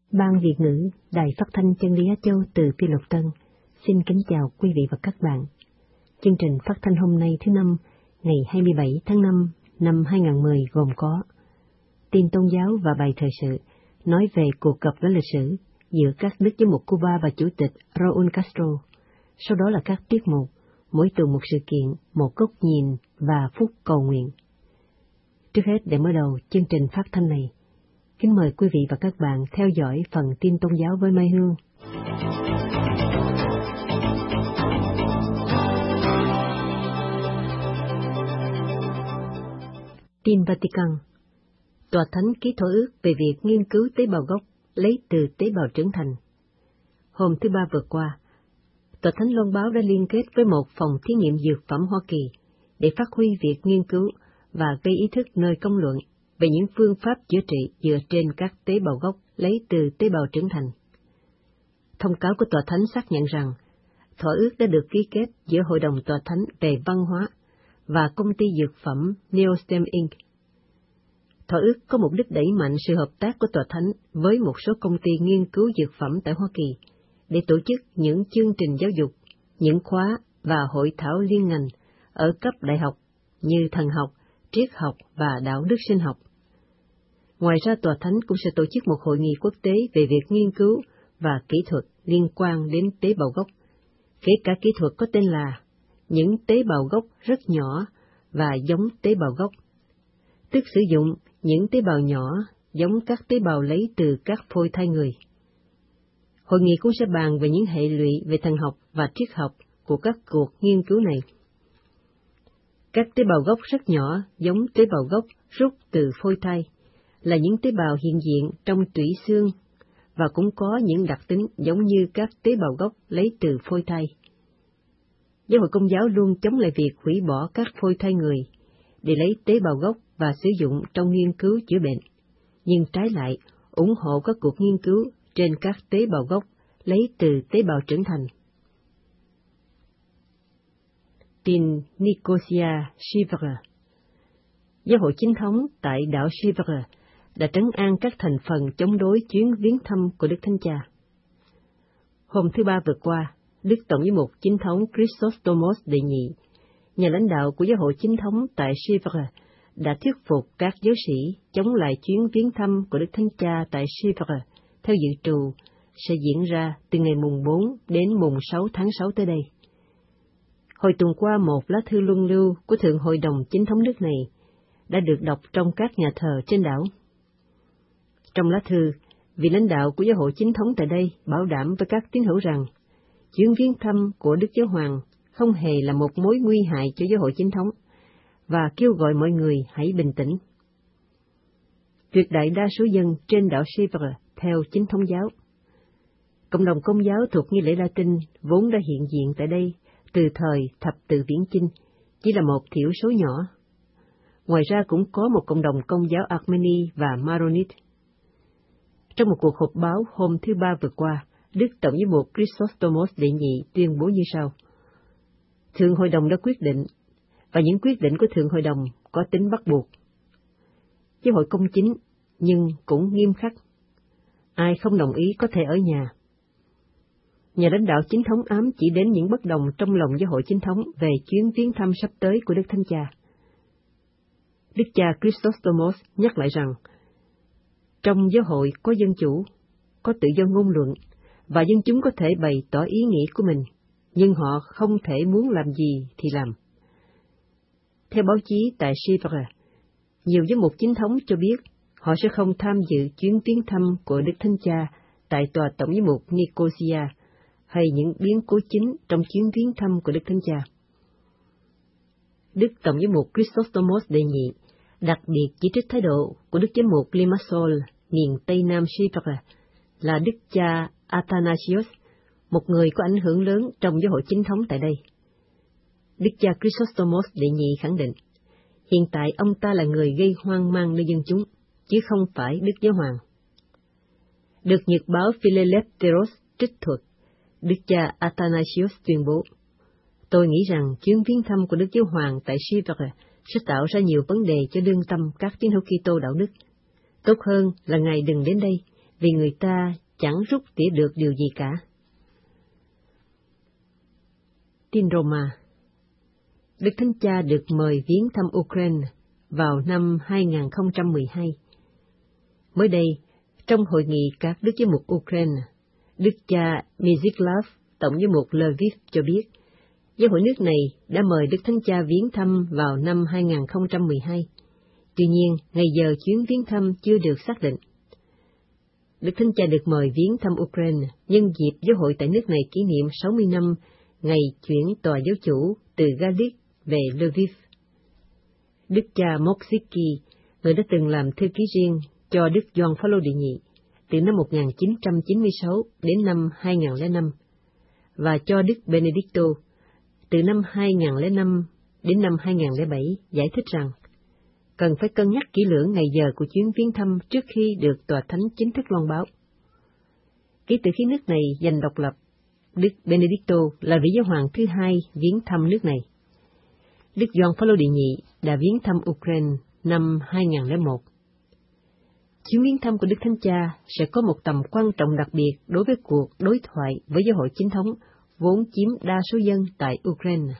Ban Việt ngữ, Đài Phát thanh Chân lý Á Châu từ Tiên Lộc Tân, xin kính chào quý vị và các bạn. Chương trình phát thanh hôm nay thứ Năm, ngày 27 tháng 5 năm 2010 gồm có tin tôn giáo và bài thời sự, nói về cuộc gặp gỡ lịch sử giữa các đức giám mục Cuba và Chủ tịch Raúl Castro. Sau đó là các tiết mục, mỗi tuần một sự kiện, một góc nhìn và phút cầu nguyện. Trước hết, để mở đầu chương trình phát thanh này, kính mời quý vị và các bạn theo dõi phần tin tôn giáo với Mai Hương. Tin Vatican. Tòa Thánh ký thỏa ước về việc nghiên cứu tế bào gốc lấy từ tế bào trưởng thành. Hôm thứ Ba vừa qua, Tòa Thánh Loan báo đã liên kết với một phòng thí nghiệm dược phẩm Hoa Kỳ để phát huy việc nghiên cứu và gây ý thức nơi công luận về những phương pháp chữa trị dựa trên các tế bào gốc lấy từ tế bào trưởng thành. Thông cáo của Tòa Thánh xác nhận rằng, thỏa ước đã được ký kết giữa Hội đồng Tòa Thánh về Văn hóa và công ty dược phẩm Neostem Inc. Thỏa ước có mục đích đẩy mạnh sự hợp tác của Tòa Thánh với một số công ty nghiên cứu dược phẩm tại Hoa Kỳ để tổ chức những chương trình giáo dục, những khóa và hội thảo liên ngành ở cấp đại học như thần học, triết học và đạo đức sinh học. Ngoài ra, Tòa Thánh cũng sẽ tổ chức một hội nghị quốc tế về việc nghiên cứu và kỹ thuật liên quan đến tế bào gốc, kể cả kỹ thuật có tên là những tế bào gốc rất nhỏ và giống tế bào gốc, tức sử dụng những tế bào nhỏ giống các tế bào lấy từ các phôi thai người. Hội nghị cũng sẽ bàn về những hệ lụy về thần học và triết học của các cuộc nghiên cứu này. Các tế bào gốc rất nhỏ giống tế bào gốc rút từ phôi thai là những tế bào hiện diện trong tủy xương và cũng có những đặc tính giống như các tế bào gốc lấy từ phôi thai. Giáo hội Công giáo luôn chống lại việc hủy bỏ các phôi thai người để lấy tế bào gốc và sử dụng trong nghiên cứu chữa bệnh, nhưng trái lại ủng hộ các cuộc nghiên cứu trên các tế bào gốc lấy từ tế bào trưởng thành. Tin Nicosia Chivre. Giáo hội chính thống tại đảo Chivre đã trấn an các thành phần chống đối chuyến viếng thăm của Đức Thánh Cha. Hôm thứ Ba vừa qua, Đức Tổng giám mục chính thống Chrysostomos đệ nhị, nhà lãnh đạo của giáo hội chính thống tại Chivre, đã thuyết phục các giáo sĩ chống lại chuyến viếng thăm của Đức Thánh Cha tại Chivre theo dự trù sẽ diễn ra từ ngày mùng 4 đến mùng 6 tháng 6 tới đây. Hồi tuần qua, một lá thư luân lưu của Thượng Hội đồng Chính thống nước này đã được đọc trong các nhà thờ trên đảo. Trong lá thư, vị lãnh đạo của giáo hội chính thống tại đây bảo đảm với các tín hữu rằng chuyến viếng thăm của Đức Giáo Hoàng không hề là một mối nguy hại cho giáo hội chính thống, và kêu gọi mọi người hãy bình tĩnh. Tuyệt đại đa số dân trên đảo Chivre theo chính thống giáo. Cộng đồng Công giáo thuộc nghi lễ Latin vốn đã hiện diện tại đây từ thời thập tự viễn chinh, chỉ là một thiểu số nhỏ. Ngoài ra cũng có một cộng đồng Công giáo Armeni và Maronit. Trong một cuộc họp báo hôm thứ Ba vừa qua, Đức Tổng giám mục Chrysostomos đệ nhị tuyên bố như sau: Thượng Hội đồng đã quyết định, và những quyết định của Thượng Hội đồng có tính bắt buộc. Giáo hội công chính, nhưng cũng nghiêm khắc. Ai không đồng ý có thể ở nhà. Nhà lãnh đạo chính thống ám chỉ đến những bất đồng trong lòng giáo hội chính thống về chuyến viếng thăm sắp tới của Đức Thánh Cha. Đức cha Chrysostomos nhắc lại rằng, trong giáo hội có dân chủ, có tự do ngôn luận, và dân chúng có thể bày tỏ ý nghĩ của mình, nhưng họ không thể muốn làm gì thì làm. Theo báo chí tại Chivre, nhiều giám mục chính thống cho biết họ sẽ không tham dự chuyến viếng thăm của Đức Thánh Cha tại tòa Tổng giám mục Nicosia hay những biến cố chính trong chuyến viếng thăm của Đức Thánh Cha. Đức Tổng giám mục Chrysostomos đệ nhị đặc biệt chỉ trích thái độ của Đức giám mục Limassol, miền Tây Nam Chivre, là Đức cha Athanasios, một người có ảnh hưởng lớn trong giáo hội chính thống tại đây. Đức cha Chrysostomos đệ nhị khẳng định, hiện tại ông ta là người gây hoang mang nơi dân chúng, chứ không phải Đức Giáo Hoàng. Được nhật báo Philalethteros trích thuật, Đức cha Athanasios tuyên bố, tôi nghĩ rằng chuyến viếng thăm của Đức Giáo Hoàng tại Chivre sẽ tạo ra nhiều vấn đề cho lương tâm các tín hữu Kitô đạo đức. Tốt hơn là Ngài đừng đến đây, vì người ta chẳng rút tỉa được điều gì cả. Tin Roma. Đức Thánh Cha được mời viếng thăm Ukraine vào năm 2012. Mới đây, trong hội nghị các đức giám mục Ukraine, Đức cha Myzyslav, Tổng giám mục Lviv cho biết, giáo hội nước này đã mời Đức Thánh Cha viếng thăm vào năm 2012. Tuy nhiên, ngày giờ chuyến viếng thăm chưa được xác định. Đức Thánh Cha được mời viếng thăm Ukraine nhân dịp giáo hội tại nước này kỷ niệm 60 năm ngày chuyển tòa giáo chủ từ Galit về Lviv. Đức cha Moksiki, người đã từng làm thư ký riêng cho Đức Gioan Phaolô đệ nhị từ năm 1996 đến năm 2005, và cho Đức Benedicto từ năm 2005 đến năm 2007, giải thích rằng cần phải cân nhắc kỹ lưỡng ngày giờ của chuyến viếng thăm trước khi được Tòa Thánh chính thức loan báo. Kể từ khi nước này giành độc lập, Đức Benedicto là vị giáo hoàng thứ hai viếng thăm nước này. Đức Gioan Phaolô đệ nhị đã viếng thăm Ukraine năm 2001. Chuyến viếng thăm của Đức Thánh Cha sẽ có một tầm quan trọng đặc biệt đối với cuộc đối thoại với giáo hội chính thống vốn chiếm đa số dân tại Ukraine.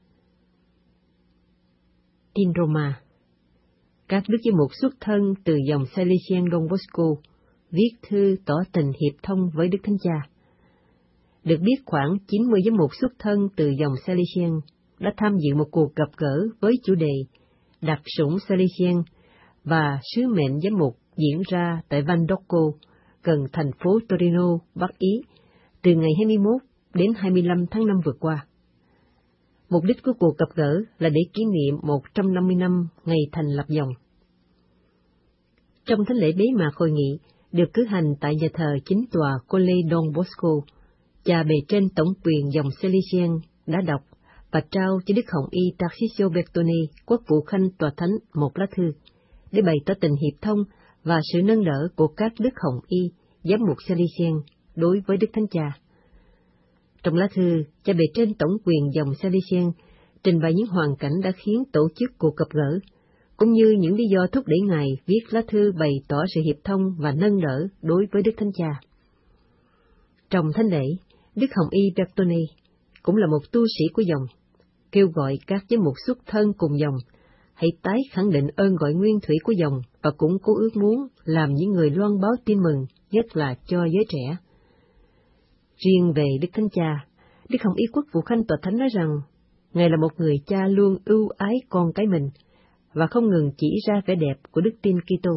Tin Roma. Các đức giám mục xuất thân từ dòng Salesian Don Bosco viết thư tỏ tình hiệp thông với Đức Thánh Cha. Được biết khoảng 90 giám mục xuất thân từ dòng Salesian đã tham dự một cuộc gặp gỡ với chủ đề Đặc sủng Salesian và sứ mệnh giám mục diễn ra tại Vandocco, gần thành phố Torino, Bắc Ý, từ ngày 21 đến 25 tháng 5 vừa qua. Mục đích của cuộc gặp gỡ là để kỷ niệm 150 năm ngày thành lập dòng. Trong thánh lễ bế mạc hội nghị được cử hành tại nhà thờ chính tòa Colle Don Bosco, cha bề trên tổng quyền dòng Salesian đã đọc và trao cho Đức Hồng Y Tarcisio Bertone, quốc vụ khanh tòa thánh, một lá thư để bày tỏ tình hiệp thông và sự nâng đỡ của các đức Hồng Y, giám mục Salesian đối với Đức Thánh Cha. Trong lá thư, cha bề trên tổng quyền dòng Salesian trình bày những hoàn cảnh đã khiến tổ chức cuộc gặp gỡ, cũng như những lý do thúc đẩy Ngài viết lá thư bày tỏ sự hiệp thông và nâng đỡ đối với Đức Thánh Cha. Trong thánh lễ, Đức Hồng Y Bertone cũng là một tu sĩ của dòng, kêu gọi các giám mục xuất thân cùng dòng hãy tái khẳng định ơn gọi nguyên thủy của dòng và củng cố ước muốn làm những người loan báo tin mừng, nhất là cho giới trẻ. Riêng về Đức Thánh Cha, Đức Hồng Y quốc vụ khanh tòa thánh nói rằng Ngài là một người cha luôn ưu ái con cái mình và không ngừng chỉ ra vẻ đẹp của đức tin Kitô.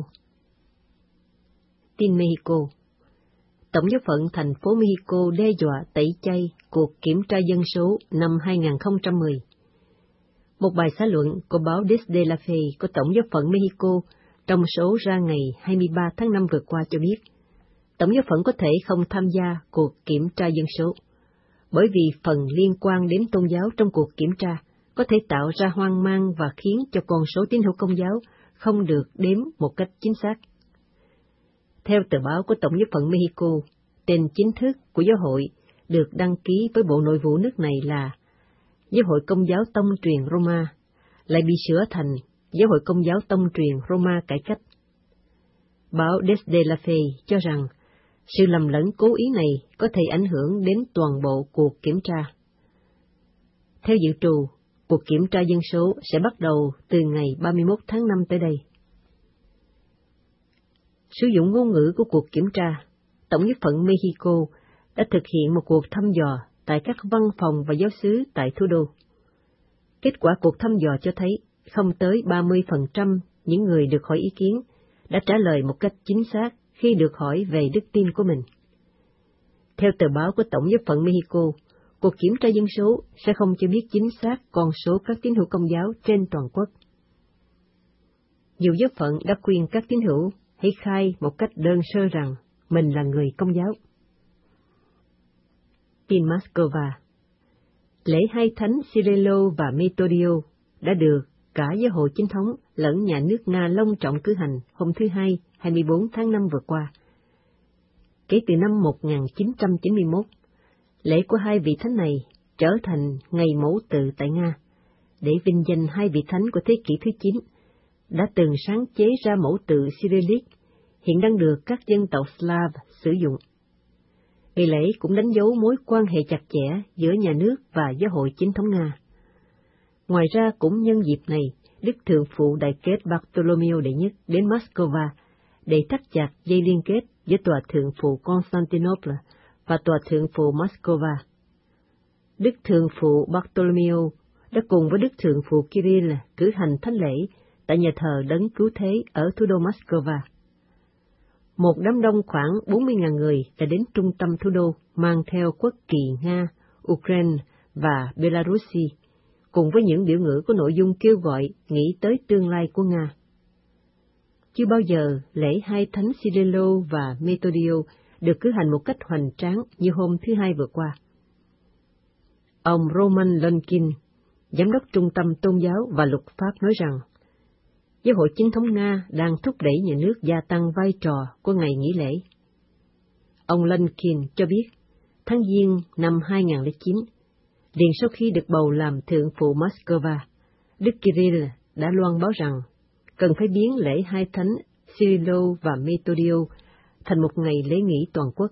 Tin Mexico. Tổng giáo phận thành phố Mexico đe dọa tẩy chay cuộc kiểm tra dân số năm 2010. Một bài xã luận của báo Desde la Fe của Tổng giáo phận Mexico trong số ra ngày 23 tháng 5 vừa qua cho biết, Tổng giáo phận có thể không tham gia cuộc kiểm tra dân số, bởi vì phần liên quan đến tôn giáo trong cuộc kiểm tra có thể tạo ra hoang mang và khiến cho con số tín hữu Công giáo không được đếm một cách chính xác. Theo tờ báo của Tổng giáo phận Mexico, tên chính thức của giáo hội được đăng ký với Bộ Nội vụ nước này là Giáo hội Công giáo Tông truyền Roma, lại bị sửa thành Giáo hội Công giáo Tông truyền Roma cải cách. Báo Desde la Fe cho rằng sự lầm lẫn cố ý này có thể ảnh hưởng đến toàn bộ cuộc kiểm tra. Theo dự trù, cuộc kiểm tra dân số sẽ bắt đầu từ ngày 31 tháng 5 tới đây. Sử dụng ngôn ngữ của cuộc kiểm tra, Tổng giáo phận Mexico đã thực hiện một cuộc thăm dò tại các văn phòng và giáo xứ tại thủ đô. Kết quả cuộc thăm dò cho thấy không tới 30% những người được hỏi ý kiến đã trả lời một cách chính xác khi được hỏi về đức tin của mình. Theo tờ báo của Tổng giáo phận Mexico, cuộc kiểm tra dân số sẽ không cho biết chính xác con số các tín hữu Công giáo trên toàn quốc. Nhiều giáo phận đã khuyên các tín hữu hãy khai một cách đơn sơ rằng mình là người Công giáo. Tin Moscow. Lễ hai thánh Cyrilo và Metodio đã được cả giáo hội chính thống lẫn nhà nước Nga long trọng cử hành hôm thứ Hai, 24 tháng 5 vừa qua. Kể từ năm 1991, lễ của hai vị thánh này trở thành ngày mẫu tự tại Nga, để vinh danh hai vị thánh của thế kỷ thứ 9 đã từng sáng chế ra mẫu tự Cyrillic, hiện đang được các dân tộc Slav sử dụng. Ngày lễ cũng đánh dấu mối quan hệ chặt chẽ giữa nhà nước và giáo hội chính thống Nga. Ngoài ra cũng nhân dịp này, Đức Thượng phụ Đại kết Bartholomew đệ nhất đến Moscow để thắt chặt dây liên kết với Tòa Thượng phụ Constantinople và Tòa Thượng phụ Moscow. Đức Thượng phụ Bartholomew đã cùng với Đức Thượng phụ Kirill cử hành thánh lễ tại nhà thờ Đấng Cứu Thế ở thủ đô Moscow. Một đám đông khoảng 40.000 người đã đến trung tâm thủ đô mang theo quốc kỳ Nga, Ukraine và Belarusi, cùng với những biểu ngữ có nội dung kêu gọi nghĩ tới tương lai của Nga. Chưa bao giờ lễ hai thánh Cyrilo và Metodio được cử hành một cách hoành tráng như hôm thứ Hai vừa qua. Ông Roman Lonkin, giám đốc trung tâm tôn giáo và luật pháp nói rằng, giáo hội chính thống Nga đang thúc đẩy nhà nước gia tăng vai trò của ngày nghỉ lễ. Ông Lonkin cho biết, tháng Giêng năm 2009, liền sau khi được bầu làm thượng phụ Moscow, Đức Kirill đã loan báo rằng cần phải biến lễ hai thánh Cyrilo và Metodio thành một ngày lễ nghỉ toàn quốc.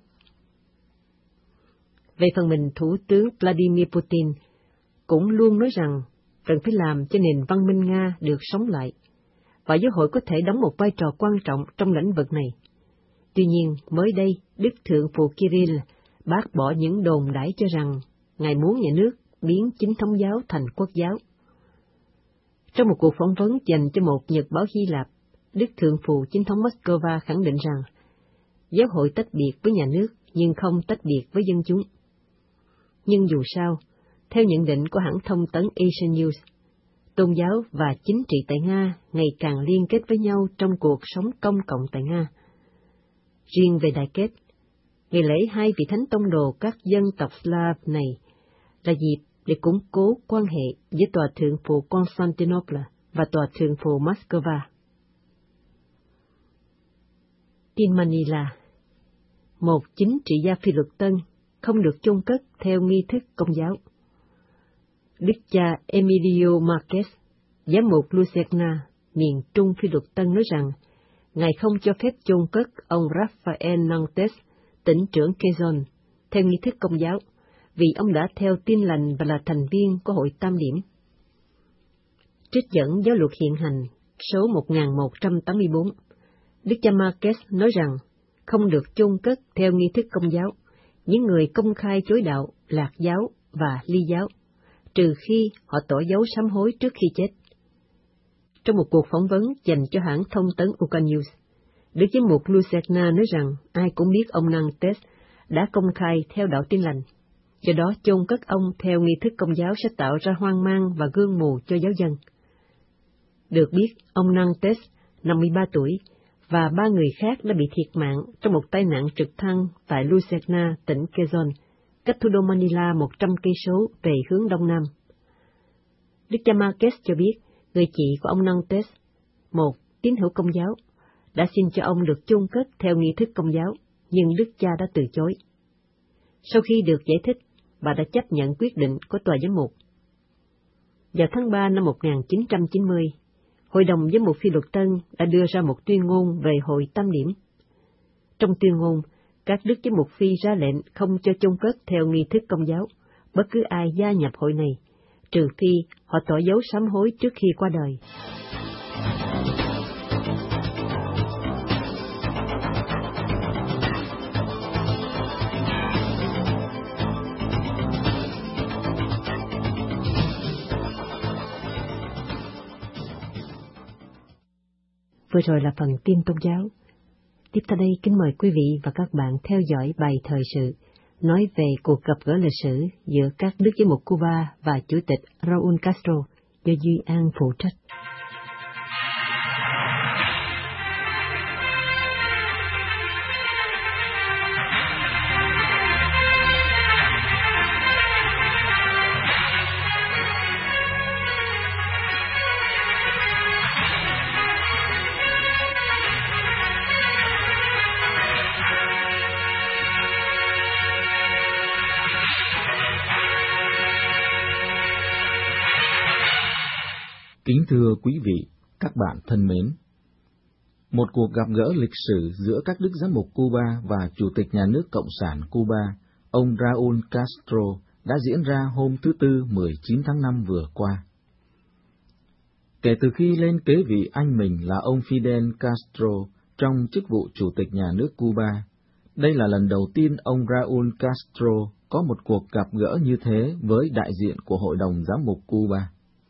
Về phần mình, Thủ tướng Vladimir Putin cũng luôn nói rằng cần phải làm cho nền văn minh Nga được sống lại, và giáo hội có thể đóng một vai trò quan trọng trong lĩnh vực này. Tuy nhiên, mới đây, Đức Thượng phụ Kirill bác bỏ những đồn đãi cho rằng Ngài muốn nhà nước biến chính thống giáo thành quốc giáo. Trong một cuộc phỏng vấn dành cho một nhật báo Hy Lạp, Đức Thượng phụ chính thống Moscow khẳng định rằng giáo hội tách biệt với nhà nước nhưng không tách biệt với dân chúng. Nhưng dù sao, theo nhận định của hãng thông tấn Asian News, tôn giáo và chính trị tại Nga ngày càng liên kết với nhau trong cuộc sống công cộng tại Nga. Riêng về đại kết, ngày lễ hai vị thánh tông đồ các dân tộc Slav này là dịp để củng cố quan hệ với Tòa Thượng phụ Constantinople và Tòa Thượng phụ Moscow. Tin Manila. Một chính trị gia phi luật tân không được chôn cất theo nghi thức công giáo. Đức cha Emilio Marquez, giám mục Lucerna, miền Trung phi luật tân nói rằng, Ngài không cho phép chôn cất ông Rafael Nantes, tỉnh trưởng Quezon, theo nghi thức công giáo, vì ông đã theo Tin lành và là thành viên của Hội Tam Điểm. Trích dẫn giáo luật hiện hành số 1184, Đức cha Marquez nói rằng không được chôn cất theo nghi thức công giáo những người công khai chối đạo, lạc giáo và ly giáo, trừ khi họ tỏ dấu sám hối trước khi chết. Trong một cuộc phỏng vấn dành cho hãng thông tấn Ukrnews, Đức giám mục Lucerna nói rằng ai cũng biết ông Nantes đã công khai theo đạo Tin lành, do đó chôn cất ông theo nghi thức công giáo sẽ tạo ra hoang mang và gương mù cho giáo dân. Được biết, ông Nantes, 53 tuổi, và 3 người khác đã bị thiệt mạng trong một tai nạn trực thăng tại Lucerna, tỉnh Quezon, cách thủ đô Manila 100 cây số về hướng đông nam. Đức cha Marquez cho biết, người chị của ông Nantes, một tín hữu công giáo, đã xin cho ông được chôn cất theo nghi thức công giáo, nhưng đức cha đã từ chối. Sau khi được giải thích, bà đã chấp nhận quyết định của tòa giám mục. Vào tháng 3 năm 1990, Hội đồng giám mục phi luật tân đã đưa ra một tuyên ngôn về Hội Tam Điểm. Trong tuyên ngôn, các đức giám mục phi ra lệnh không cho chôn cất theo nghi thức công giáo bất cứ ai gia nhập hội này, trừ phi họ tỏ dấu sám hối trước khi qua đời. Vừa rồi là phần tin tôn giáo. Tiếp theo đây kính mời quý vị và các bạn theo dõi bài thời sự nói về cuộc gặp gỡ lịch sử giữa các đức giám mục Cuba và Chủ tịch Raúl Castro do Duy An phụ trách. Kính thưa quý vị, các bạn thân mến, Một cuộc gặp gỡ lịch sử giữa các đức giám mục Cuba và Chủ tịch Nhà nước Cộng sản Cuba, ông Raúl Castro, đã diễn ra hôm thứ Tư 19 tháng 5 vừa qua. Kể từ khi lên kế vị anh mình là ông Fidel Castro trong chức vụ Chủ tịch Nhà nước Cuba, đây là lần đầu tiên ông Raúl Castro có một cuộc gặp gỡ như thế với đại diện của Hội đồng Giám mục Cuba.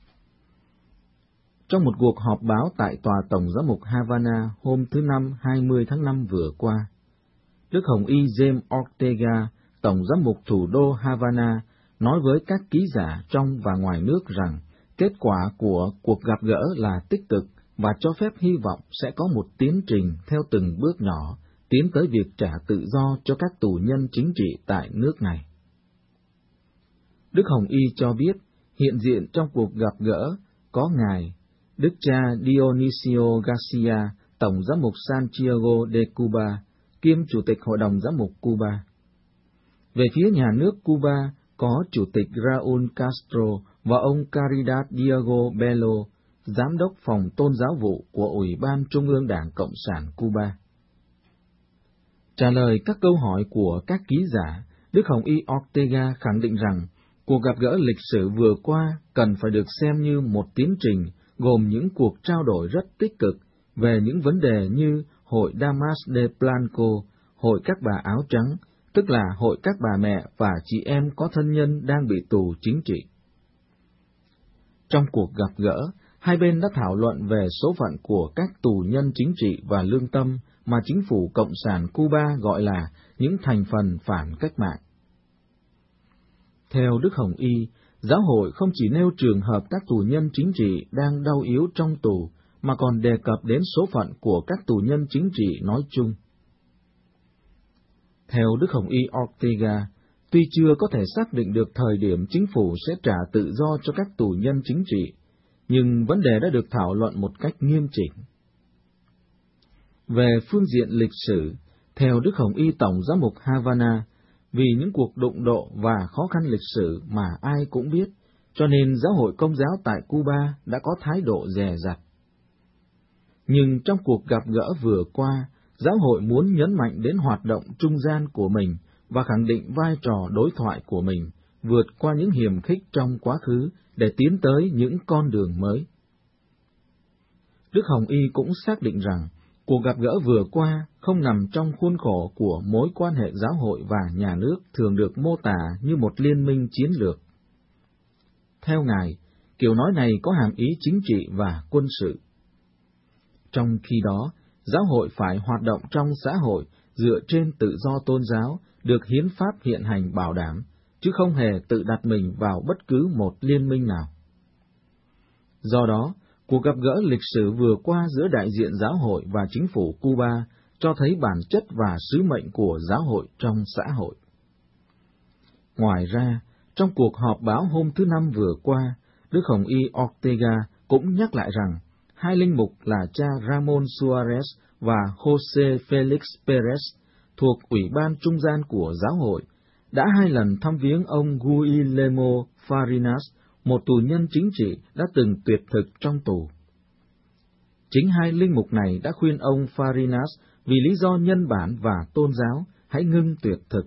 Trong một cuộc họp báo tại Tòa Tổng giám mục Havana hôm thứ Năm 20 tháng 5 vừa qua, Đức Hồng Y James Ortega, Tổng giám mục thủ đô Havana, nói với các ký giả trong và ngoài nước rằng kết quả của cuộc gặp gỡ là tích cực và cho phép hy vọng sẽ có một tiến trình theo từng bước nhỏ tiến tới việc trả tự do cho các tù nhân chính trị tại nước này. Đức Hồng Y cho biết hiện diện trong cuộc gặp gỡ có Ngài Đức cha Dionisio Garcia, Tổng giám mục Santiago de Cuba, kiêm Chủ tịch Hội đồng Giám mục Cuba. Về phía nhà nước Cuba có Chủ tịch Raúl Castro và ông Caridad Diego Bello, Giám đốc Phòng Tôn giáo vụ của Ủy ban Trung ương Đảng Cộng sản Cuba. Trả lời các câu hỏi của các ký giả, Đức Hồng Y Ortega khẳng định rằng cuộc gặp gỡ lịch sử vừa qua cần phải được xem như một tiến trình gồm những cuộc trao đổi rất tích cực về những vấn đề như Hội Damas de Blanco, Hội các bà áo trắng, tức là hội các bà mẹ và chị em có thân nhân đang bị tù chính trị. Trong cuộc gặp gỡ, hai bên đã thảo luận về số phận của các tù nhân chính trị và lương tâm mà chính phủ Cộng sản Cuba gọi là những thành phần phản cách mạng. Theo Đức Hồng Y, giáo hội không chỉ nêu trường hợp các tù nhân chính trị đang đau yếu trong tù, mà còn đề cập đến số phận của các tù nhân chính trị nói chung. Theo Đức Hồng Y Ortega, tuy chưa có thể xác định được thời điểm chính phủ sẽ trả tự do cho các tù nhân chính trị, nhưng vấn đề đã được thảo luận một cách nghiêm chỉnh. Về phương diện lịch sử, theo Đức Hồng Y Tổng giám mục Havana, vì những cuộc đụng độ và khó khăn lịch sử mà ai cũng biết, cho nên giáo hội Công giáo tại Cuba đã có thái độ dè dặt. Nhưng trong cuộc gặp gỡ vừa qua, giáo hội muốn nhấn mạnh đến hoạt động trung gian của mình và khẳng định vai trò đối thoại của mình, vượt qua những hiềm khích trong quá khứ để tiến tới những con đường mới. Đức Hồng Y cũng xác định rằng, cuộc gặp gỡ vừa qua không nằm trong khuôn khổ của mối quan hệ giáo hội và nhà nước thường được mô tả như một liên minh chiến lược. Theo Ngài, kiểu nói này có hàm ý chính trị và quân sự. Trong khi đó, giáo hội phải hoạt động trong xã hội dựa trên tự do tôn giáo được hiến pháp hiện hành bảo đảm, chứ không hề tự đặt mình vào bất cứ một liên minh nào. Do đó, cuộc gặp gỡ lịch sử vừa qua giữa đại diện giáo hội và chính phủ Cuba cho thấy bản chất và sứ mệnh của giáo hội trong xã hội. Ngoài ra, trong cuộc họp báo hôm thứ Năm vừa qua, Đức Hồng Y Ortega cũng nhắc lại rằng hai linh mục là cha Ramon Suarez và Jose Felix Perez thuộc Ủy ban Trung gian của giáo hội đã 2 lần thăm viếng ông Guillermo Farinas, một tù nhân chính trị đã từng tuyệt thực trong tù. Chính hai linh mục này đã khuyên ông Farinas vì lý do nhân bản và tôn giáo hãy ngưng tuyệt thực.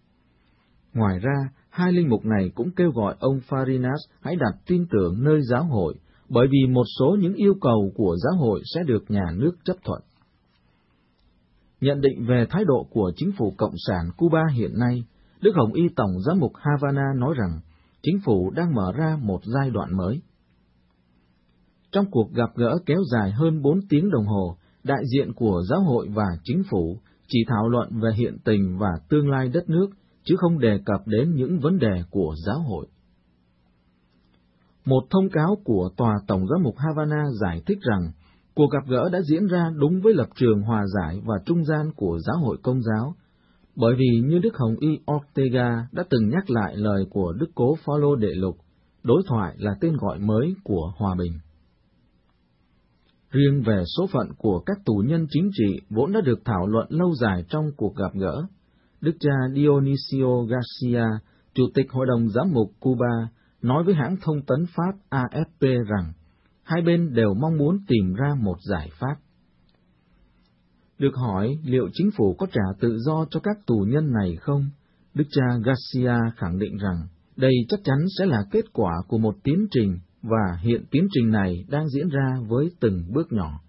Ngoài ra, hai linh mục này cũng kêu gọi ông Farinas hãy đặt tin tưởng nơi giáo hội, bởi vì một số những yêu cầu của giáo hội sẽ được nhà nước chấp thuận. Nhận định về thái độ của chính phủ Cộng sản Cuba hiện nay, Đức Hồng Y Tổng giám mục Havana nói rằng chính phủ đang mở ra một giai đoạn mới. Trong cuộc gặp gỡ kéo dài hơn 4 tiếng đồng hồ, đại diện của giáo hội và chính phủ chỉ thảo luận về hiện tình và tương lai đất nước, chứ không đề cập đến những vấn đề của giáo hội. Một thông cáo của Tòa Tổng giám mục Havana giải thích rằng, cuộc gặp gỡ đã diễn ra đúng với lập trường hòa giải và trung gian của giáo hội Công giáo, bởi vì như Đức Hồng Y Ortega đã từng nhắc lại lời của Đức Cố Phaolô Đệ Lục, đối thoại là tên gọi mới của hòa bình. Riêng về số phận của các tù nhân chính trị vốn đã được thảo luận lâu dài trong cuộc gặp gỡ, Đức cha Dionisio Garcia, Chủ tịch Hội đồng Giám mục Cuba, nói với hãng thông tấn Pháp AFP rằng hai bên đều mong muốn tìm ra một giải pháp. Được hỏi liệu chính phủ có trả tự do cho các tù nhân này không, Đức cha Garcia khẳng định rằng đây chắc chắn sẽ là kết quả của một tiến trình, và hiện tiến trình này đang diễn ra với từng bước nhỏ.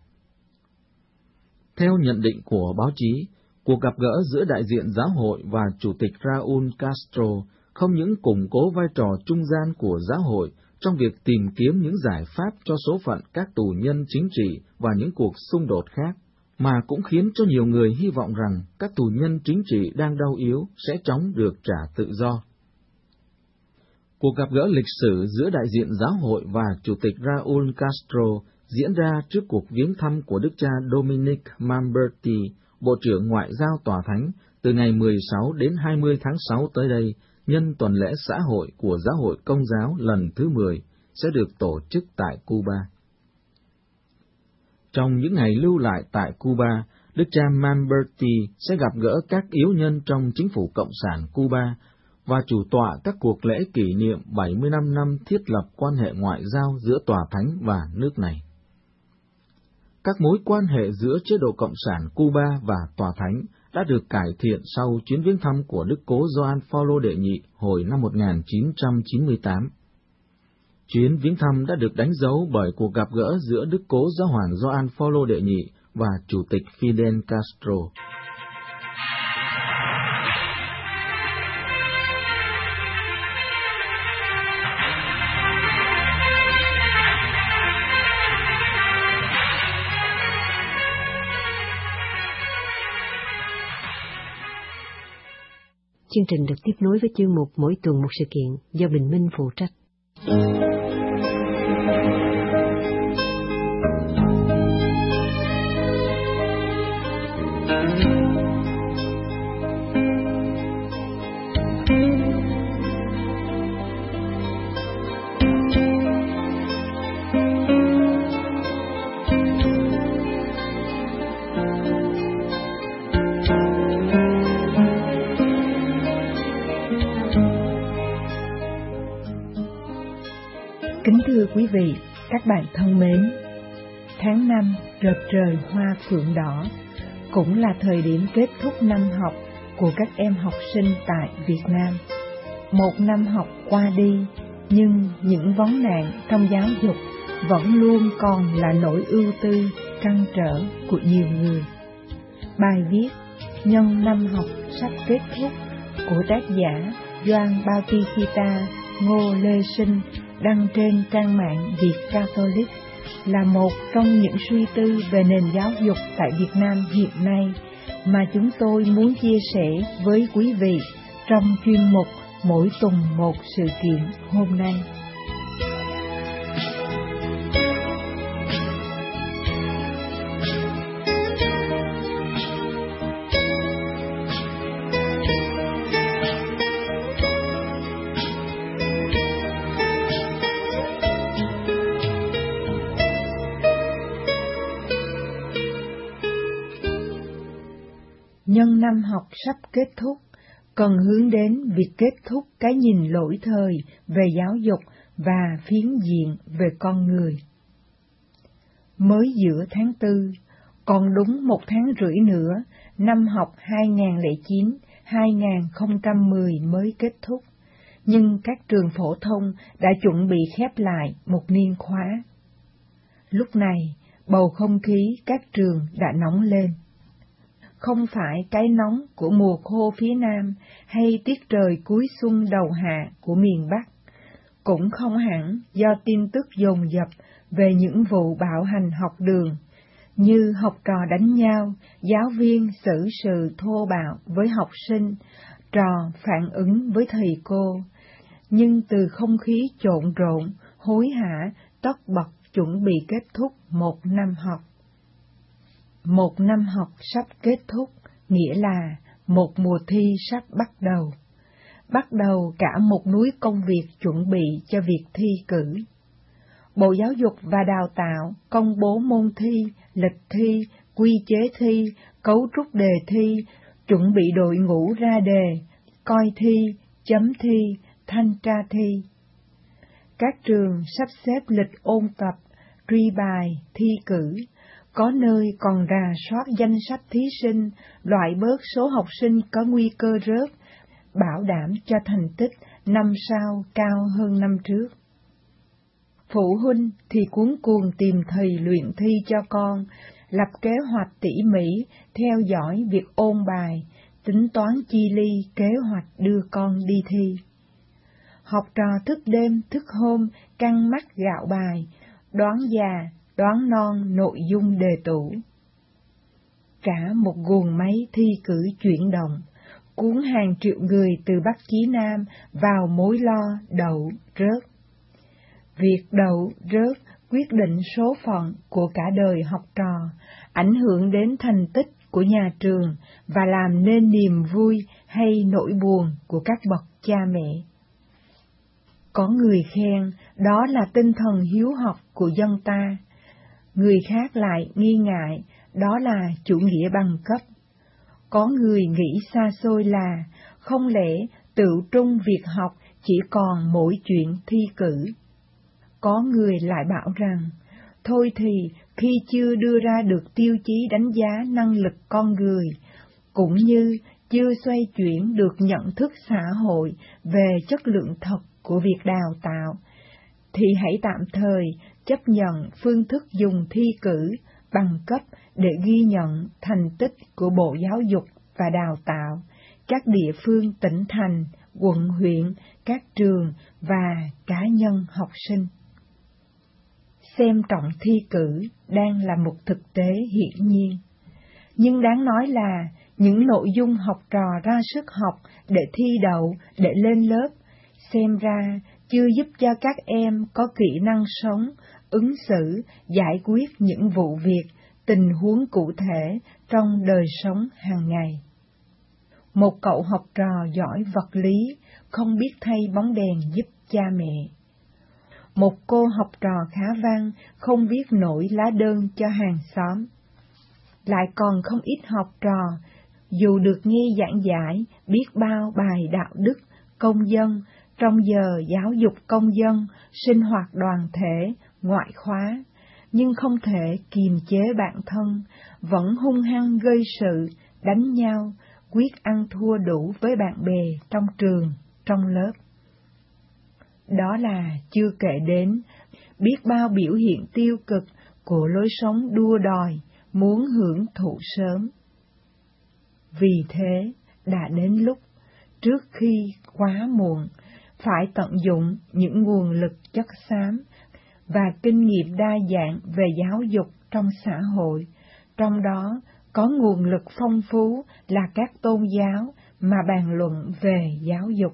Theo nhận định của báo chí, cuộc gặp gỡ giữa đại diện giáo hội và Chủ tịch Raúl Castro không những củng cố vai trò trung gian của giáo hội trong việc tìm kiếm những giải pháp cho số phận các tù nhân chính trị và những cuộc xung đột khác, mà cũng khiến cho nhiều người hy vọng rằng các tù nhân chính trị đang đau yếu sẽ chóng được trả tự do. Cuộc gặp gỡ lịch sử giữa đại diện giáo hội và Chủ tịch Raúl Castro diễn ra trước cuộc viếng thăm của Đức cha Dominic Mamberti, Bộ trưởng Ngoại giao Tòa Thánh, từ ngày 16 đến 20 tháng 6 tới đây, nhân tuần lễ xã hội của Giáo hội Công giáo lần thứ 10, sẽ được tổ chức tại Cuba. Trong những ngày lưu lại tại Cuba, Đức cha Mamberti sẽ gặp gỡ các yếu nhân trong chính phủ Cộng sản Cuba và chủ tọa các cuộc lễ kỷ niệm 75 năm thiết lập quan hệ ngoại giao giữa Tòa Thánh và nước này. Các mối quan hệ giữa chế độ Cộng sản Cuba và Tòa Thánh đã được cải thiện sau chuyến viếng thăm của Đức Cố Gioan Phaolô đệ nhị hồi năm 1998. Chuyến viếng thăm đã được đánh dấu bởi cuộc gặp gỡ giữa Đức Cố Giáo hoàng Gioan Phaolô đệ nhị và Chủ tịch Fidel Castro. Chương trình được tiếp nối với chương mục Mỗi tuần một sự kiện do Bình Minh phụ trách. Kính thưa quý vị, các bạn thân mến, tháng 5 rợp trời hoa phượng đỏ cũng là thời điểm kết thúc năm học của các em học sinh tại Việt Nam. Một năm học qua đi, nhưng những vấn nạn trong giáo dục vẫn luôn còn là nỗi ưu tư, trăn trở của nhiều người. Bài viết Nhân năm học sắp kết thúc của tác giả Gioan Bautista Ngô Lê Sinh đăng trên trang mạng Việt Catholic là một trong những suy tư về nền giáo dục tại Việt Nam hiện nay mà chúng tôi muốn chia sẻ với quý vị trong chuyên mục Mỗi tuần một sự kiện hôm nay. Nhân năm học sắp kết thúc, cần hướng đến việc kết thúc cái nhìn lỗi thời về giáo dục và phiến diện về con người. Mới giữa tháng 4, còn đúng 1 tháng rưỡi nữa, năm học 2009-2010 mới kết thúc, nhưng các trường phổ thông đã chuẩn bị khép lại một niên khóa. Lúc này, bầu không khí các trường đã nóng lên. Không phải cái nóng của mùa khô phía Nam hay tiết trời cuối xuân đầu hạ của miền Bắc, cũng không hẳn do tin tức dồn dập về những vụ bạo hành học đường, như học trò đánh nhau, giáo viên xử sự thô bạo với học sinh, trò phản ứng với thầy cô, nhưng từ không khí trộn rộn, hối hả, tất bật chuẩn bị kết thúc một năm học. Một năm học sắp kết thúc, nghĩa là một mùa thi sắp bắt đầu. Bắt đầu cả một núi công việc chuẩn bị cho việc thi cử. Bộ Giáo dục và Đào tạo công bố môn thi, lịch thi, quy chế thi, cấu trúc đề thi, chuẩn bị đội ngũ ra đề, coi thi, chấm thi, thanh tra thi. Các trường sắp xếp lịch ôn tập, truy bài, thi cử, Có nơi còn rà soát danh sách thí sinh, loại bớt số học sinh có nguy cơ rớt, bảo đảm cho thành tích năm sau cao hơn năm trước. Phụ huynh thì cuống cuồng tìm thầy luyện thi cho con, lập kế hoạch tỉ mỉ, theo dõi việc ôn bài, tính toán chi ly kế hoạch đưa con đi thi. Học trò thức đêm thức hôm, căng mắt gạo bài, đoán già, đoán non nội dung đề tủ. Cả một guồng máy thi cử chuyển động, cuốn hàng triệu người từ Bắc chí Nam vào mối lo đậu rớt. Việc đậu rớt quyết định số phận của cả đời học trò, ảnh hưởng đến thành tích của nhà trường và làm nên niềm vui hay nỗi buồn của các bậc cha mẹ. Có người khen đó là tinh thần hiếu học của dân ta, người khác lại nghi ngại đó là chủ nghĩa bằng cấp. Có người nghĩ xa xôi là không lẽ tự trung việc học chỉ còn mỗi chuyện thi cử. Có người lại bảo rằng, thôi thì khi chưa đưa ra được tiêu chí đánh giá năng lực con người, cũng như chưa xoay chuyển được nhận thức xã hội về chất lượng thật của việc đào tạo, thì hãy tạm thời chấp nhận phương thức dùng thi cử, bằng cấp để ghi nhận thành tích của Bộ Giáo dục và Đào tạo, các địa phương tỉnh thành, quận huyện, các trường và cá nhân học sinh. Xem trọng thi cử đang là một thực tế hiển nhiên, nhưng đáng nói là những nội dung học trò ra sức học để thi đậu, để lên lớp, xem ra chưa giúp cho các em có kỹ năng sống, ứng xử, giải quyết những vụ việc, tình huống cụ thể trong đời sống hàng ngày. Một cậu học trò giỏi vật lý, không biết thay bóng đèn giúp cha mẹ. Một cô học trò khá văn, không viết nổi lá đơn cho hàng xóm. Lại còn không ít học trò, dù được nghe giảng giải, biết bao bài đạo đức, công dân, trong giờ giáo dục công dân, sinh hoạt đoàn thể, ngoại khóa, nhưng không thể kiềm chế bản thân, vẫn hung hăng gây sự, đánh nhau, quyết ăn thua đủ với bạn bè trong trường, trong lớp. Đó là chưa kể đến biết bao biểu hiện tiêu cực của lối sống đua đòi, muốn hưởng thụ sớm. Vì thế, đã đến lúc, trước khi quá muộn, phải tận dụng những nguồn lực chất xám và kinh nghiệm đa dạng về giáo dục trong xã hội, trong đó có nguồn lực phong phú là các tôn giáo mà bàn luận về giáo dục.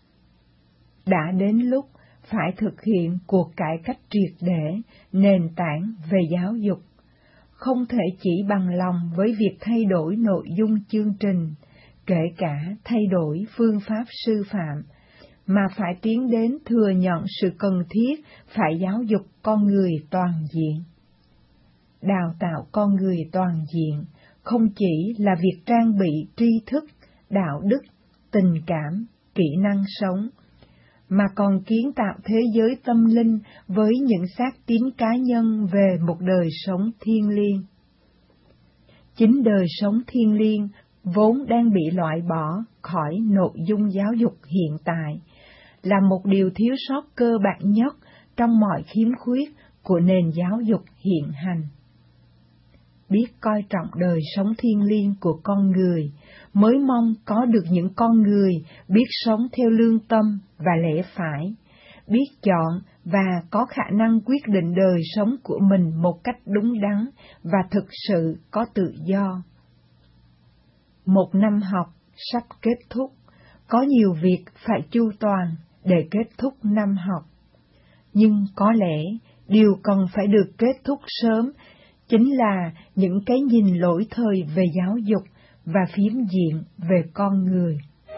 Đã đến lúc phải thực hiện cuộc cải cách triệt để nền tảng về giáo dục, không thể chỉ bằng lòng với việc thay đổi nội dung chương trình, kể cả thay đổi phương pháp sư phạm, mà phải tiến đến thừa nhận sự cần thiết phải giáo dục con người toàn diện. Đào tạo con người toàn diện không chỉ là việc trang bị tri thức, đạo đức, tình cảm, kỹ năng sống, mà còn kiến tạo thế giới tâm linh với những xác tín cá nhân về một đời sống thiêng liêng. Chính đời sống thiêng liêng vốn đang bị loại bỏ khỏi nội dung giáo dục hiện tại, là một điều thiếu sót cơ bản nhất trong mọi khiếm khuyết của nền giáo dục hiện hành. Biết coi trọng đời sống thiêng liêng của con người, mới mong có được những con người biết sống theo lương tâm và lẽ phải, biết chọn và có khả năng quyết định đời sống của mình một cách đúng đắn và thực sự có tự do. Một năm học sắp kết thúc, có nhiều việc phải chu toàn để kết thúc năm học. Nhưng có lẽ điều cần phải được kết thúc sớm chính là những cái nhìn lỗi thời về giáo dục và phiến diện về con người.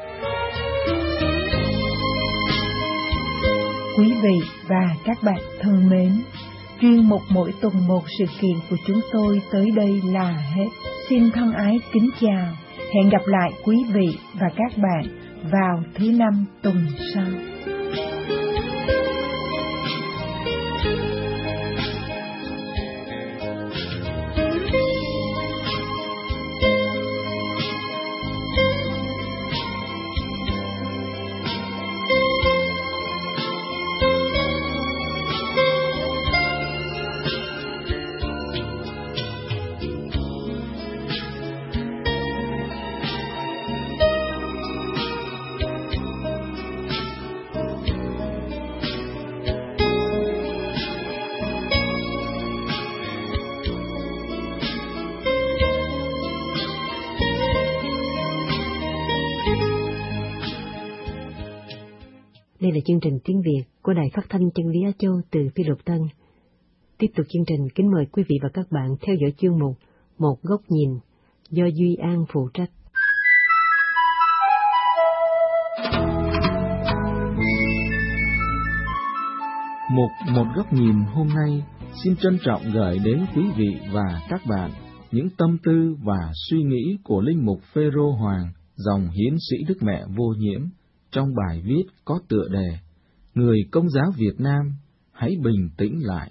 Quý vị và các bạn thân mến, chuyên mục mỗi tuần một sự kiện của chúng tôi tới đây là hết. Xin thân ái kính chào, hẹn gặp lại quý vị và các bạn vào thứ Năm tuần sau. Đây là chương trình tiếng Việt của Đài Phát thanh Chân lý Á Châu từ Phi Luật Tân. Tiếp tục chương trình, kính mời quý vị và các bạn theo dõi chuyên mục Một Góc Nhìn do Duy An phụ trách. Một Góc Nhìn hôm nay xin trân trọng gửi đến quý vị và các bạn những tâm tư và suy nghĩ của Linh mục Phêrô Hoàng, dòng hiến sĩ Đức Mẹ Vô Nhiễm, trong bài viết có tựa đề Người Công giáo Việt Nam, hãy bình tĩnh lại.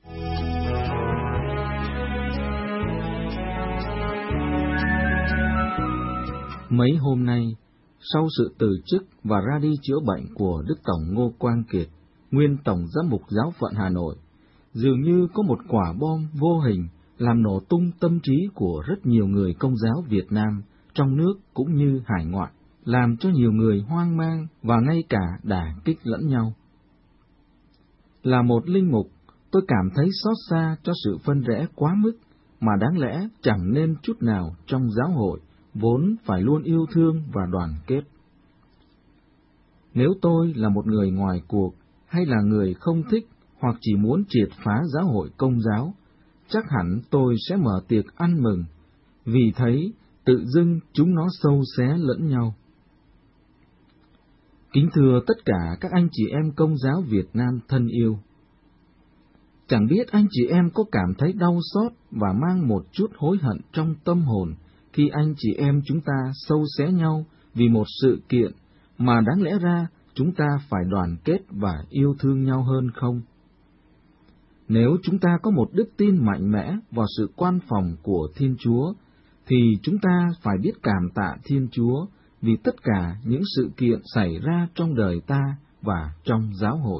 Mấy hôm nay, sau sự từ chức và ra đi chữa bệnh của Đức Tổng Ngô Quang Kiệt, nguyên Tổng Giám mục Giáo phận Hà Nội, dường như có một quả bom vô hình làm nổ tung tâm trí của rất nhiều người Công giáo Việt Nam trong nước cũng như hải ngoại, làm cho nhiều người hoang mang và ngay cả đả kích lẫn nhau. Là một linh mục, tôi cảm thấy xót xa cho sự phân rẽ quá mức mà đáng lẽ chẳng nên chút nào trong giáo hội, vốn phải luôn yêu thương và đoàn kết. Nếu tôi là một người ngoài cuộc, hay là người không thích hoặc chỉ muốn triệt phá giáo hội Công giáo, chắc hẳn tôi sẽ mở tiệc ăn mừng, vì thấy tự dưng chúng nó xâu xé lẫn nhau. Kính thưa tất cả các anh chị em Công giáo Việt Nam thân yêu, chẳng biết anh chị em có cảm thấy đau xót và mang một chút hối hận trong tâm hồn khi anh chị em chúng ta xâu xé nhau vì một sự kiện mà đáng lẽ ra chúng ta phải đoàn kết và yêu thương nhau hơn không? Nếu chúng ta có một đức tin mạnh mẽ vào sự quan phòng của Thiên Chúa, thì chúng ta phải biết cảm tạ Thiên Chúa vì tất cả những sự kiện xảy ra trong đời ta và trong giáo hội.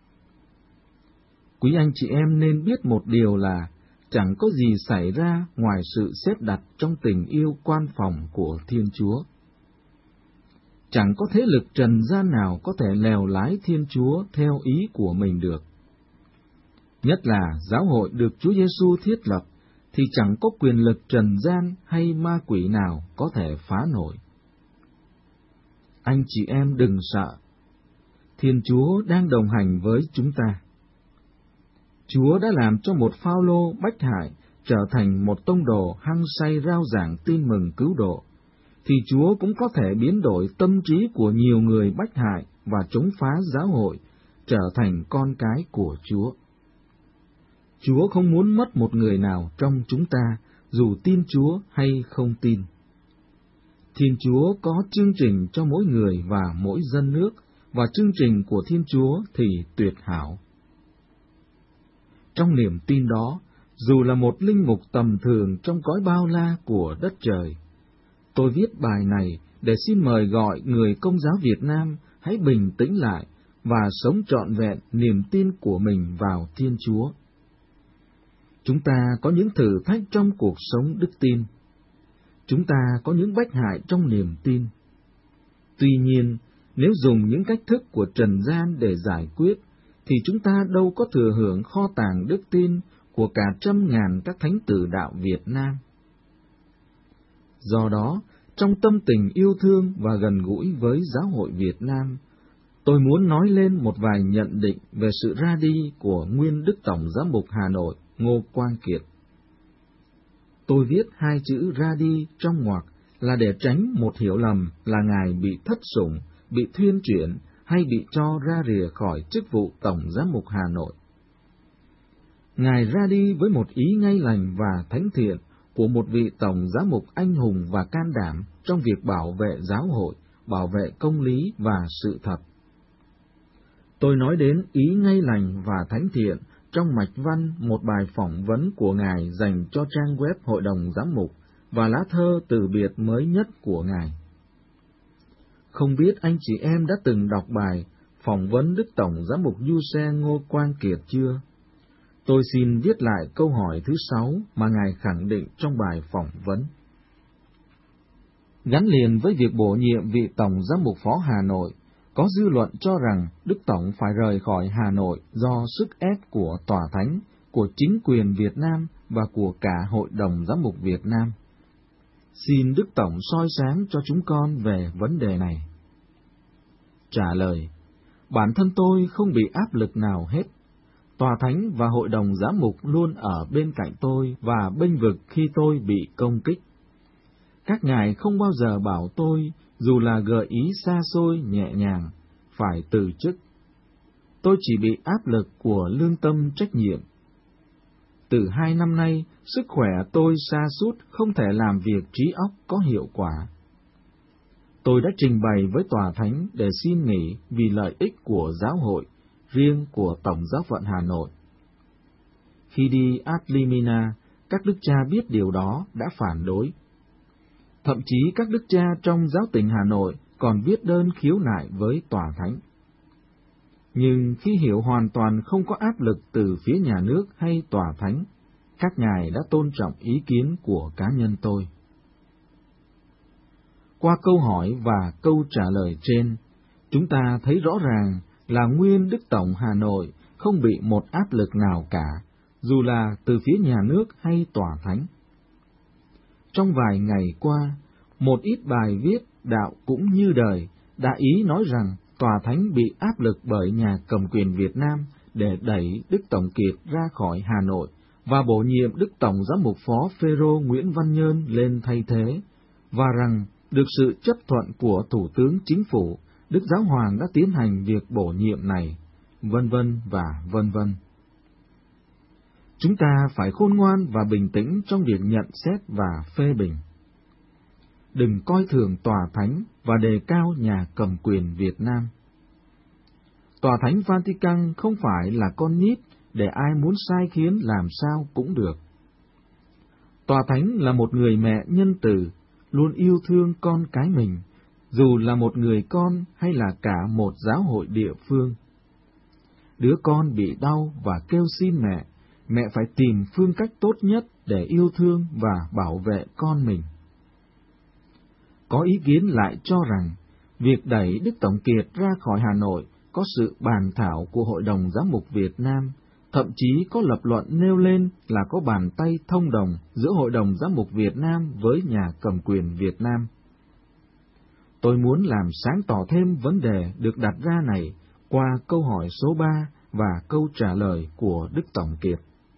Quý anh chị em nên biết một điều là chẳng có gì xảy ra ngoài sự xếp đặt trong tình yêu quan phòng của Thiên Chúa. Chẳng có thế lực trần gian nào có thể lèo lái Thiên Chúa theo ý của mình được. Nhất là giáo hội được Chúa Giêsu thiết lập, thì chẳng có quyền lực trần gian hay ma quỷ nào có thể phá nổi. Anh chị em đừng sợ, Thiên Chúa đang đồng hành với chúng ta. Chúa đã làm cho một Phao-lô Bách Hại trở thành một tông đồ hăng say rao giảng tin mừng cứu độ, thì Chúa cũng có thể biến đổi tâm trí của nhiều người Bách Hại và chống phá giáo hội trở thành con cái của Chúa. Chúa không muốn mất một người nào trong chúng ta, dù tin Chúa hay không tin. Thiên Chúa có chương trình cho mỗi người và mỗi dân nước, và chương trình của Thiên Chúa thì tuyệt hảo. Trong niềm tin đó, dù là một linh mục tầm thường trong cõi bao la của đất trời, tôi viết bài này để xin mời gọi người Công giáo Việt Nam hãy bình tĩnh lại và sống trọn vẹn niềm tin của mình vào Thiên Chúa. Chúng ta có những thử thách trong cuộc sống đức tin. Chúng ta có những bách hại trong niềm tin. Tuy nhiên, nếu dùng những cách thức của trần gian để giải quyết, thì chúng ta đâu có thừa hưởng kho tàng đức tin của cả trăm ngàn các thánh tử đạo Việt Nam. Do đó, trong tâm tình yêu thương và gần gũi với giáo hội Việt Nam, tôi muốn nói lên một vài nhận định về sự ra đi của nguyên Đức Tổng Giám mục Hà Nội Ngô Quang Kiệt. Tôi viết hai chữ ra đi trong ngoặc là để tránh một hiểu lầm là Ngài bị thất sủng, bị thuyên chuyển hay bị cho ra rìa khỏi chức vụ Tổng Giám mục Hà Nội. Ngài ra đi với một ý ngay lành và thánh thiện của một vị Tổng Giám mục anh hùng và can đảm trong việc bảo vệ giáo hội, bảo vệ công lý và sự thật. Tôi nói đến ý ngay lành và thánh thiện trong mạch văn một bài phỏng vấn của Ngài dành cho trang web Hội đồng Giám mục và lá thơ từ biệt mới nhất của Ngài. Không biết anh chị em đã từng đọc bài phỏng vấn Đức Tổng Giám mục Giuse Ngô Quang Kiệt chưa? Tôi xin viết lại câu hỏi thứ 6 mà Ngài khẳng định trong bài phỏng vấn. Gắn liền với việc bổ nhiệm vị Tổng Giám mục Phó Hà Nội, có dư luận cho rằng Đức Tổng phải rời khỏi Hà Nội do sức ép của Tòa Thánh, của chính quyền Việt Nam và của cả Hội đồng Giám mục Việt Nam. Xin Đức Tổng soi sáng cho chúng con về vấn đề này. Trả lời: Bản thân tôi không bị áp lực nào hết. Tòa thánh và hội đồng giám mục luôn ở bên cạnh tôi và bênh vực khi tôi bị công kích. Các ngài không bao giờ bảo tôi, dù là gợi ý xa xôi nhẹ nhàng, phải từ chức. Tôi chỉ bị áp lực của lương tâm trách nhiệm. Từ 2 năm nay, sức khỏe tôi sa sút không thể làm việc trí óc có hiệu quả. Tôi đã trình bày với tòa thánh để xin nghỉ vì lợi ích của giáo hội, riêng của Tổng giáo phận Hà Nội. Khi đi ad limina, các đức cha biết điều đó đã phản đối. Thậm chí các đức cha trong giáo tỉnh Hà Nội còn viết đơn khiếu nại với tòa thánh. Nhưng khi hiểu hoàn toàn không có áp lực từ phía nhà nước hay tòa thánh, các ngài đã tôn trọng ý kiến của cá nhân tôi. Qua câu hỏi và câu trả lời trên, chúng ta thấy rõ ràng là nguyên Đức Tổng Hà Nội không bị một áp lực nào cả, dù là từ phía nhà nước hay tòa thánh. Trong vài ngày qua, một ít bài viết Đạo cũng như đời đã ý nói rằng tòa thánh bị áp lực bởi nhà cầm quyền Việt Nam để đẩy Đức Tổng Kiệt ra khỏi Hà Nội và bổ nhiệm Đức Tổng Giám mục Phó Phêrô Nguyễn Văn Nhơn lên thay thế, và rằng được sự chấp thuận của Thủ tướng Chính phủ, Đức Giáo Hoàng đã tiến hành việc bổ nhiệm này, vân vân và vân vân. Chúng ta phải khôn ngoan và bình tĩnh trong việc nhận xét và phê bình. Đừng coi thường tòa thánh và đề cao nhà cầm quyền Việt Nam. Tòa thánh Vatican không phải là con nít để ai muốn sai khiến làm sao cũng được. Tòa thánh là một người mẹ nhân từ, luôn yêu thương con cái mình, dù là một người con hay là cả một giáo hội địa phương. Đứa con bị đau và kêu xin mẹ, mẹ phải tìm phương cách tốt nhất để yêu thương và bảo vệ con mình. Có ý kiến lại cho rằng, việc đẩy Đức Tổng Kiệt ra khỏi Hà Nội có sự bàn thảo của Hội đồng Giám mục Việt Nam, thậm chí có lập luận nêu lên là có bàn tay thông đồng giữa Hội đồng Giám mục Việt Nam với nhà cầm quyền Việt Nam. Tôi muốn làm sáng tỏ thêm vấn đề được đặt ra này qua câu hỏi số 3 và câu trả lời của Đức Tổng Kiệt.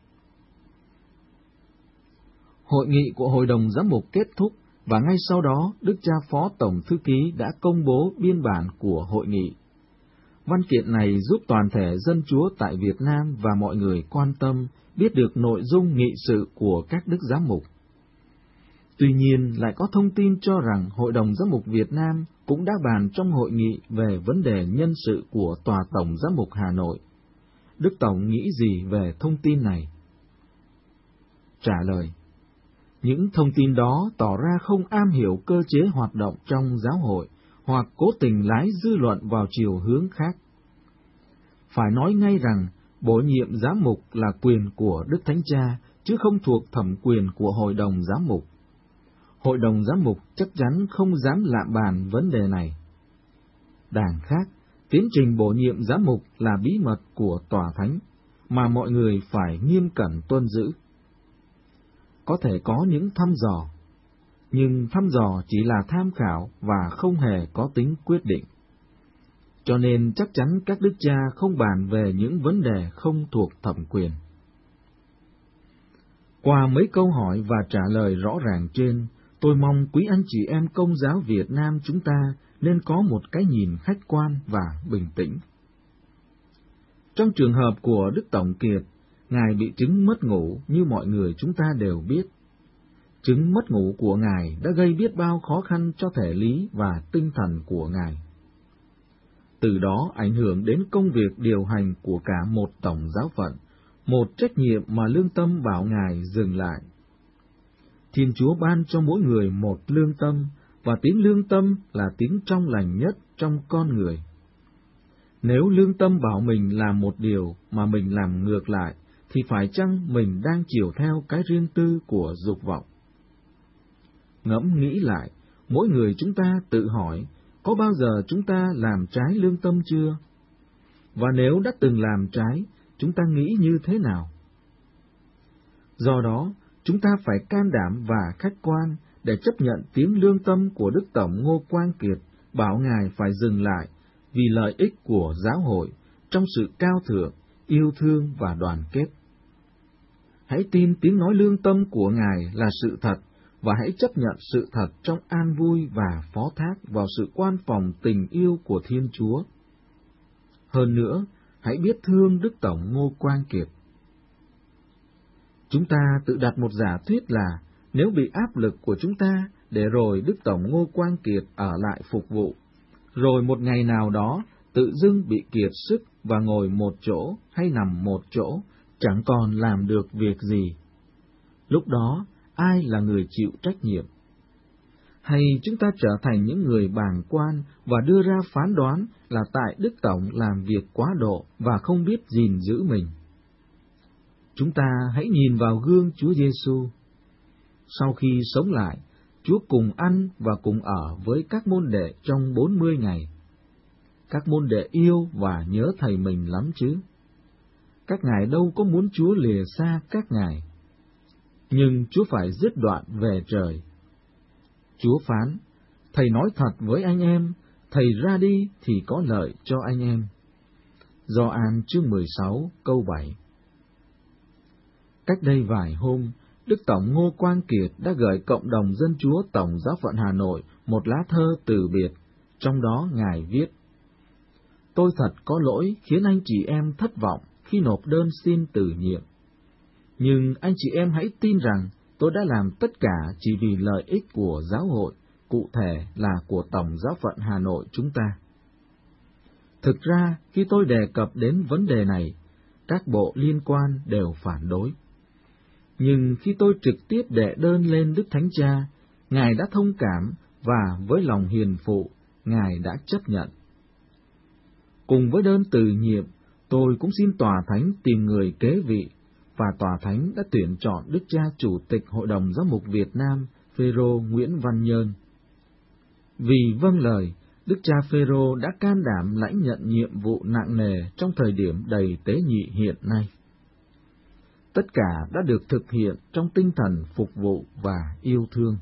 Hội nghị của Hội đồng Giám mục kết thúc, và ngay sau đó Đức cha Phó Tổng Thư ký đã công bố biên bản của hội nghị. Văn kiện này giúp toàn thể dân Chúa tại Việt Nam và mọi người quan tâm biết được nội dung nghị sự của các đức giám mục. Tuy nhiên, lại có thông tin cho rằng Hội đồng Giám mục Việt Nam cũng đã bàn trong hội nghị về vấn đề nhân sự của Tòa Tổng Giám mục Hà Nội. Đức Tổng nghĩ gì về thông tin này? Trả lời: những thông tin đó tỏ ra không am hiểu cơ chế hoạt động trong giáo hội, hoặc cố tình lái dư luận vào chiều hướng khác. Phải nói ngay rằng, bổ nhiệm giám mục là quyền của Đức Thánh Cha, chứ không thuộc thẩm quyền của Hội đồng Giám mục. Hội đồng Giám mục chắc chắn không dám lạm bàn vấn đề này. Đằng khác, tiến trình bổ nhiệm giám mục là bí mật của Tòa Thánh, mà mọi người phải nghiêm cẩn tuân giữ. Có thể có những thăm dò, nhưng thăm dò chỉ là tham khảo và không hề có tính quyết định. Cho nên chắc chắn các đức cha không bàn về những vấn đề không thuộc thẩm quyền. Qua mấy câu hỏi và trả lời rõ ràng trên, tôi mong quý anh chị em Công giáo Việt Nam chúng ta nên có một cái nhìn khách quan và bình tĩnh. Trong trường hợp của Đức Tổng Kiệt, Ngài bị chứng mất ngủ như mọi người chúng ta đều biết. Chứng mất ngủ của Ngài đã gây biết bao khó khăn cho thể lý và tinh thần của Ngài. Từ đó ảnh hưởng đến công việc điều hành của cả một tổng giáo phận, một trách nhiệm mà lương tâm bảo Ngài dừng lại. Thiên Chúa ban cho mỗi người một lương tâm, và tiếng lương tâm là tiếng trong lành nhất trong con người. Nếu lương tâm bảo mình làm một điều mà mình làm ngược lại, thì phải chăng mình đang chiều theo cái riêng tư của dục vọng? Ngẫm nghĩ lại, mỗi người chúng ta tự hỏi, có bao giờ chúng ta làm trái lương tâm chưa? Và nếu đã từng làm trái, chúng ta nghĩ như thế nào? Do đó, chúng ta phải can đảm và khách quan để chấp nhận tiếng lương tâm của Đức Tổng Ngô Quang Kiệt bảo Ngài phải dừng lại, vì lợi ích của giáo hội trong sự cao thượng, yêu thương và đoàn kết. Hãy tin tiếng nói lương tâm của Ngài là sự thật, và hãy chấp nhận sự thật trong an vui và phó thác vào sự quan phòng tình yêu của Thiên Chúa. Hơn nữa, hãy biết thương Đức Tổng Ngô Quang Kiệt. Chúng ta tự đặt một giả thuyết là nếu bị áp lực của chúng ta để rồi Đức Tổng Ngô Quang Kiệt ở lại phục vụ, rồi một ngày nào đó tự dưng bị kiệt sức và ngồi một chỗ hay nằm một chỗ, chẳng còn làm được việc gì. Lúc đó, ai là người chịu trách nhiệm? Hay chúng ta trở thành những người bàng quan và đưa ra phán đoán là tại Đức Tổng làm việc quá độ và không biết gìn giữ mình? Chúng ta hãy nhìn vào gương Chúa Giêsu. Sau khi sống lại, Chúa cùng ăn và cùng ở với các môn đệ trong 40 ngày. Các môn đệ yêu và nhớ Thầy mình lắm chứ. Các ngài đâu có muốn Chúa lìa xa các ngài. Nhưng Chúa phải dứt đoạn về trời. Chúa phán, Thầy nói thật với anh em, Thầy ra đi thì có lợi cho anh em. Gioan chương 16 câu 7. Cách đây vài hôm, Đức Tổng Ngô Quang Kiệt đã gửi cộng đồng dân Chúa Tổng Giáo phận Hà Nội một lá thơ từ biệt, trong đó Ngài viết: Tôi thật có lỗi khiến anh chị em thất vọng khi nộp đơn xin từ nhiệm. Nhưng anh chị em hãy tin rằng tôi đã làm tất cả chỉ vì lợi ích của giáo hội, cụ thể là của Tổng Giáo phận Hà Nội chúng ta. Thực ra, khi tôi đề cập đến vấn đề này, các bộ liên quan đều phản đối. Nhưng khi tôi trực tiếp đệ đơn lên Đức Thánh Cha, Ngài đã thông cảm và với lòng hiền phụ, Ngài đã chấp nhận. Cùng với đơn từ nhiệm, tôi cũng xin Tòa Thánh tìm người kế vị, và Tòa Thánh đã tuyển chọn Đức Cha Chủ tịch Hội đồng Giám mục Việt Nam, Phêrô Nguyễn Văn Nhơn. Vì vâng lời, Đức Cha Phêrô đã can đảm lãnh nhận nhiệm vụ nặng nề trong thời điểm đầy tế nhị hiện nay. Tất cả đã được thực hiện trong tinh thần phục vụ và yêu thương.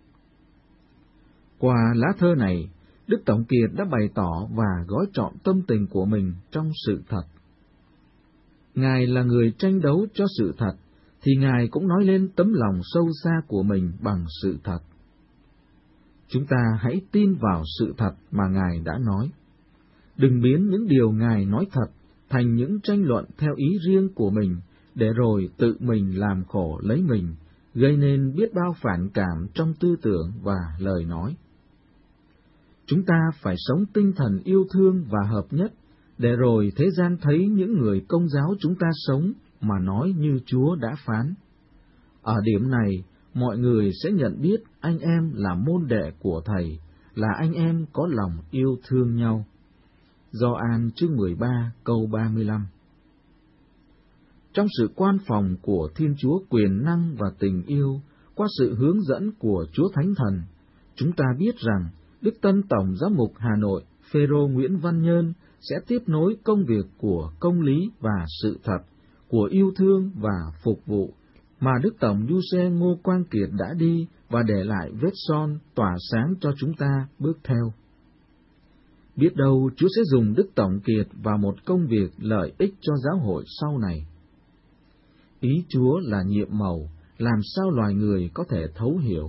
Qua lá thơ này, Đức Tổng Kiệt đã bày tỏ và gói trọn tâm tình của mình trong sự thật. Ngài là người tranh đấu cho sự thật, thì Ngài cũng nói lên tấm lòng sâu xa của mình bằng sự thật. Chúng ta hãy tin vào sự thật mà Ngài đã nói. Đừng biến những điều Ngài nói thật thành những tranh luận theo ý riêng của mình, để rồi tự mình làm khổ lấy mình, gây nên biết bao phản cảm trong tư tưởng và lời nói. Chúng ta phải sống tinh thần yêu thương và hợp nhất, để rồi thế gian thấy những người Công giáo chúng ta sống mà nói như Chúa đã phán. Ở điểm này, mọi người sẽ nhận biết anh em là môn đệ của Thầy, là anh em có lòng yêu thương nhau. Gioan chương 13 câu 35. Trong sự quan phòng của Thiên Chúa quyền năng và tình yêu, qua sự hướng dẫn của Chúa Thánh Thần, chúng ta biết rằng Đức Tân Tổng Giám mục Hà Nội Phêrô Nguyễn Văn Nhơn sẽ tiếp nối công việc của công lý và sự thật, của yêu thương và phục vụ, mà Đức Tổng Giuse Ngô Quang Kiệt đã đi và để lại vết son tỏa sáng cho chúng ta bước theo. Biết đâu Chúa sẽ dùng Đức Tổng Kiệt vào một công việc lợi ích cho giáo hội sau này. Ý Chúa là nhiệm màu, làm sao loài người có thể thấu hiểu.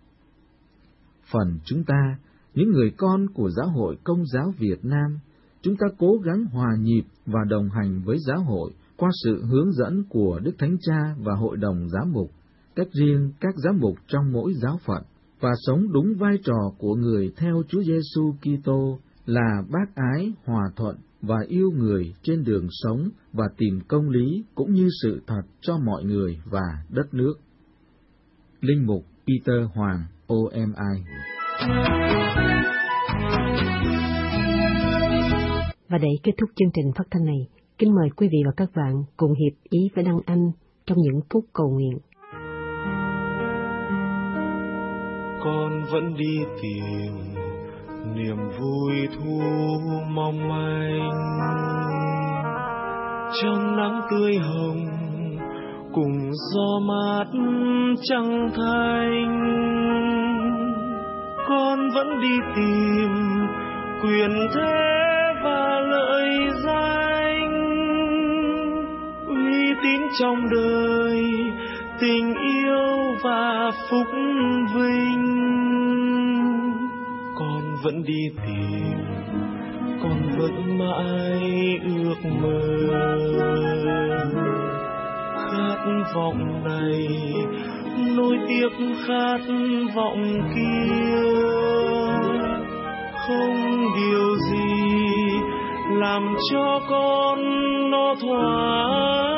Phần chúng ta, những người con của Giáo hội Công giáo Việt Nam, chúng ta cố gắng hòa nhịp và đồng hành với giáo hội qua sự hướng dẫn của Đức Thánh Cha và Hội đồng Giám mục, tách riêng các giám mục trong mỗi giáo phận, và sống đúng vai trò của người theo Chúa Giêsu Kitô là bác ái, hòa thuận và yêu người trên đường sống và tìm công lý cũng như sự thật cho mọi người và đất nước. Linh mục Peter Hoàng, OMI. Và để kết thúc chương trình phát thanh này, kính mời quý vị và các bạn cùng hiệp ý với Đăng Anh trong những phút cầu nguyện. Con vẫn đi tìm niềm vui thu mong manh, trong nắng tươi hồng cùng gió mát trăng thanh. Con vẫn đi tìm quyền thế trong đời tình yêu và phúc vinh. Con vẫn đi tìm, con vẫn mãi ước mơ, khát vọng này nối tiếp khát vọng kia. Không điều gì làm cho con nó thỏa,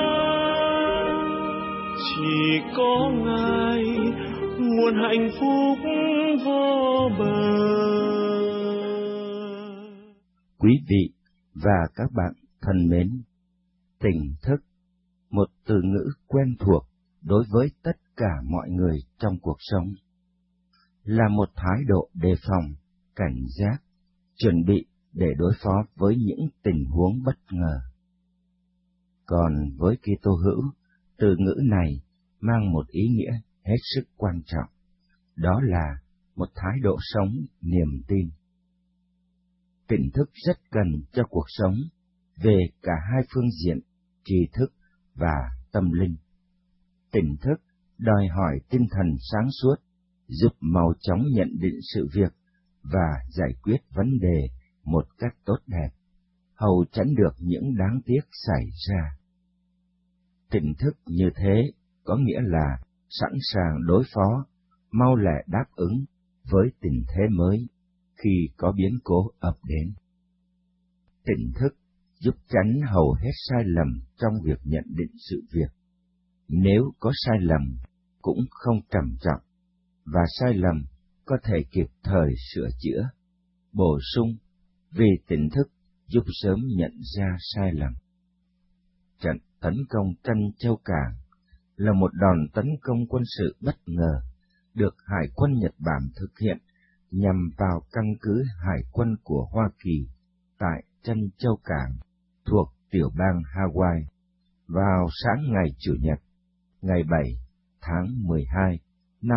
chỉ có Ngài nguồn hạnh phúc vô bờ. Quý vị và các bạn thân mến, tỉnh thức, một từ ngữ quen thuộc đối với tất cả mọi người trong cuộc sống, là một thái độ đề phòng, cảnh giác, chuẩn bị để đối phó với những tình huống bất ngờ. Còn với Kitô hữu, từ ngữ này mang một ý nghĩa hết sức quan trọng, đó là một thái độ sống niềm tin. Tỉnh thức rất cần cho cuộc sống về cả hai phương diện, tri thức và tâm linh. Tỉnh thức đòi hỏi tinh thần sáng suốt, giúp mau chóng nhận định sự việc và giải quyết vấn đề một cách tốt đẹp, hầu tránh được những đáng tiếc xảy ra. Tỉnh thức như thế có nghĩa là sẵn sàng đối phó, mau lẹ đáp ứng với tình thế mới khi có biến cố ập đến. Tỉnh thức giúp tránh hầu hết sai lầm trong việc nhận định sự việc. Nếu có sai lầm cũng không trầm trọng, và sai lầm có thể kịp thời sửa chữa, bổ sung, vì tỉnh thức giúp sớm nhận ra sai lầm. Trận tấn công Trân Châu Cảng là một đòn tấn công quân sự bất ngờ được Hải quân Nhật Bản thực hiện nhằm vào căn cứ Hải quân của Hoa Kỳ tại Trân Châu Cảng thuộc tiểu bang Hawaii vào sáng ngày Chủ nhật, ngày 7 tháng 12 năm